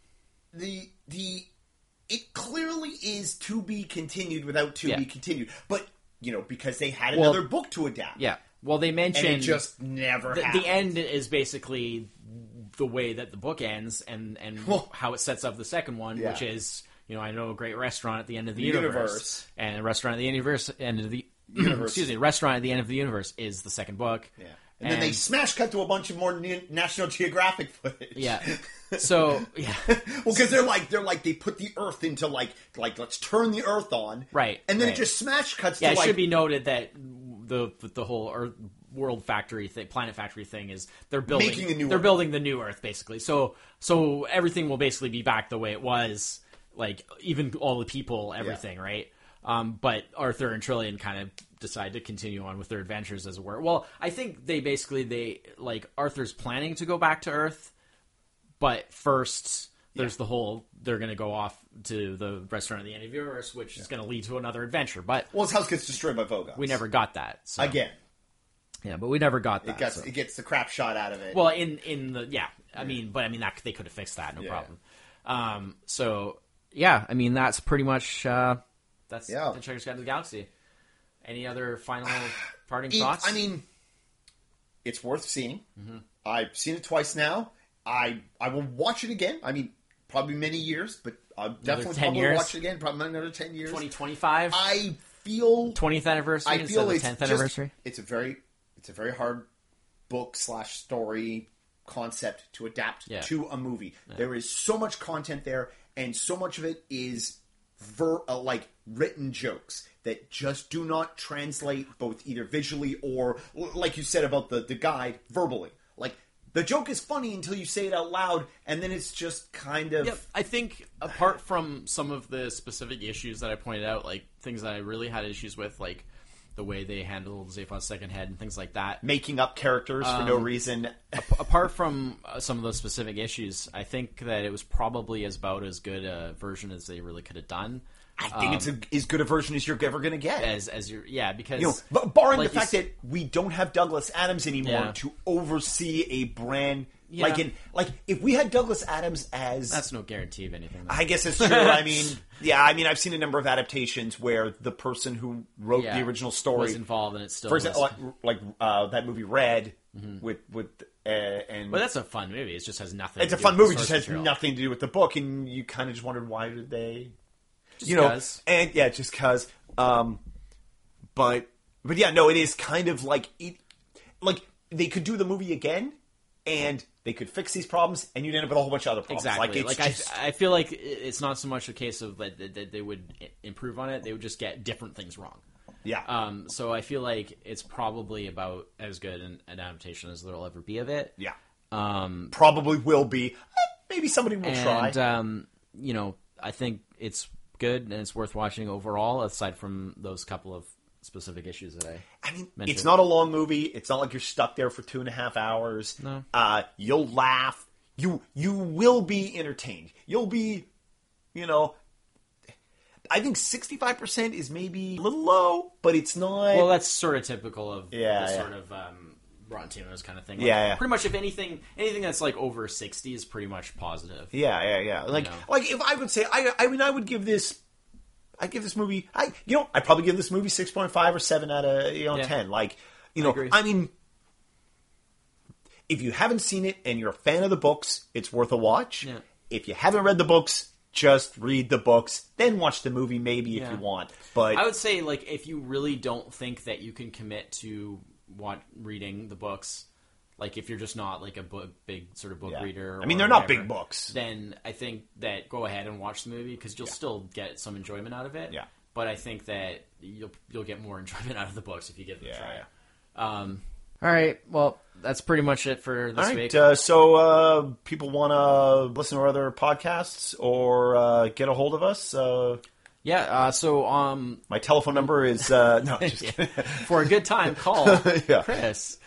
it clearly is to be continued without to be continued. But because they had another book to adapt. Yeah. Well, they mentioned and it just never happened. The end is basically the way that the book ends, and how it sets up the second one, which is I know a great restaurant at the end of the universe, and a restaurant at the end of the universe. Excuse me, restaurant at the end of the universe is the second book. Yeah. And then they smash cut to a bunch of more National Geographic footage. Yeah. So, yeah. Well, because they're like they put the Earth into like let's turn the Earth on. Right. And then it just smash cuts to it should be noted that the whole Earth world factory thing, planet factory thing is they're building the new Earth basically. So everything will basically be back the way it was, like even all the people, everything, right? But Arthur and Trillian kind of decide to continue on with their adventures, as it were. Well, I think they Arthur's planning to go back to Earth, but first there's the whole they're going to go off to the restaurant at the end of the universe, which is going to lead to another adventure. But his house gets destroyed by Vogoths. We never got that again. Yeah, but we never got that. It gets the crap shot out of it. Well, I mean that they could have fixed that, no problem. That's pretty much that's the Hitchhiker's Guide to the Galaxy. Any other final parting thoughts? I mean, it's worth seeing. Mm-hmm. I've seen it twice now. I will watch it again. I mean, probably many years, but I'll definitely watch it again. Probably another 10 years. 2025? I feel 20th anniversary. I feel it's 10th anniversary. It's a very hard book/story concept to adapt to a movie. Yeah. There is so much content there, and so much of it is written jokes that just do not translate both either visually or, like you said about the guide, verbally. Like, the joke is funny until you say it out loud, and then it's just kind of... Yep. I think, apart from some of the specific issues that I pointed out, like, things that I really had issues with, like the way they handled Zaphod's second head and things like that. Making up characters for no reason. Apart from some of those specific issues, I think that it was probably about as good a version as they really could have done. I think it's as good a version as you're ever going to get. Because barring the fact that we don't have Douglas Adams anymore to oversee a brand. Yeah. If we had Douglas Adams as... That's no guarantee of anything, though. I guess it's true. I've seen a number of adaptations where the person who wrote the original story... was involved, and it's still... For example, that movie Red, with and... But that's a fun movie. It just has nothing to do with the source material. It just has nothing to do with the book, and you kind of just wondered, why did they... Just because. Just because. But it is kind of like... they could do the movie again, and they could fix these problems, and you'd end up with a whole bunch of other problems. Exactly. I feel like it's not so much a case of that they would improve on it. They would just get different things wrong. Yeah. So I feel like it's probably about as good an adaptation as there'll ever be of it. Yeah. Probably will be. Maybe somebody will try. And, I think it's good, and it's worth watching overall, aside from those couple of specific issues that I mentioned. It's not a long movie. It's not like you're stuck there for 2.5 hours. No. You'll laugh. You will be entertained. You'll be, I think 65% is maybe a little low, but it's not. Well, that's sort of typical of the sort of Rotten Tomatoes kind of thing. Yeah. Pretty much, if anything that's like over 60 is pretty much positive. Yeah. Like if I would say, I mean, I would give this. I give this movie. I'd probably give this movie 6.5 or 7 out of 10. Like, I mean, if you haven't seen it and you're a fan of the books, it's worth a watch. Yeah. If you haven't read the books, just read the books, then watch the movie maybe if you want. But I would say, like, if you really don't think that you can commit to reading the books, like if you're just not like a big sort of book reader, I mean, they're not big books. Then I think that go ahead and watch the movie because you'll still get some enjoyment out of it. Yeah. But I think that you'll get more enjoyment out of the books if you give it a try. Yeah. All right. Well, that's pretty much it for this week. So people want to listen to our other podcasts or get a hold of us. So my telephone number is no, just kidding. For a good time, call Chris.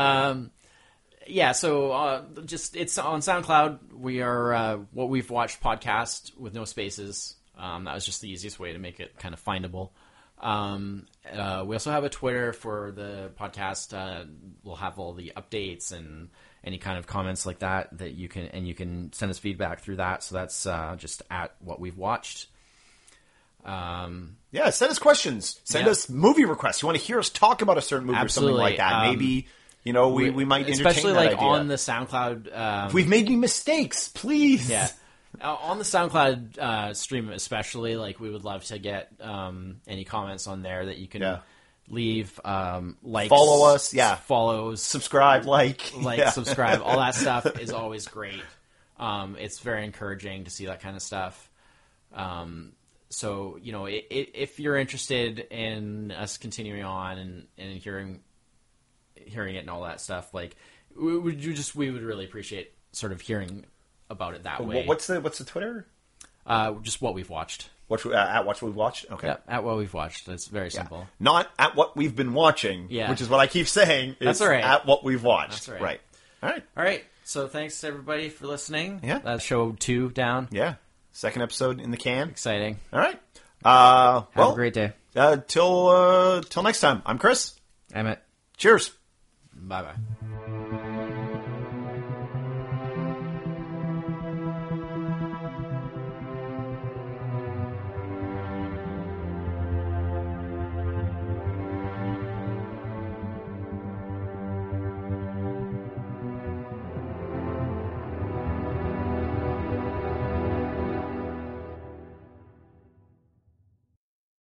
So just it's on SoundCloud. We are What We've Watched podcast with no spaces. That was just the easiest way to make it kind of findable. We also have a Twitter for the podcast. We'll have all the updates and any kind of comments like that you can send us feedback through that. So that's just at What We've Watched. Send us questions. Send us movie requests. You want to hear us talk about a certain movie or something like that. Maybe, we might entertain especially that like idea. on the SoundCloud. If we've made any mistakes, please. Yeah. On the SoundCloud stream especially, like we would love to get any comments on there that you can leave, likes. Follow us, follows. Subscribe, subscribe. All that stuff is always great. It's very encouraging to see that kind of stuff. So, if you're interested in us continuing on and hearing it and all that stuff, like we would really appreciate sort of hearing about it that way. What's the Twitter? Just What We've Watched. At What We've Watched? Okay. Yeah, at What We've Watched. That's very simple. Not at What We've Been Watching, which is what I keep saying. That's all right. At What We've Watched. That's right. All right. So thanks, everybody, for listening. Yeah. That's show 2 down. Yeah. Second episode in the can. Exciting. All right. Have a great day. Till next time. I'm Chris. Emmett. Cheers. Bye-bye.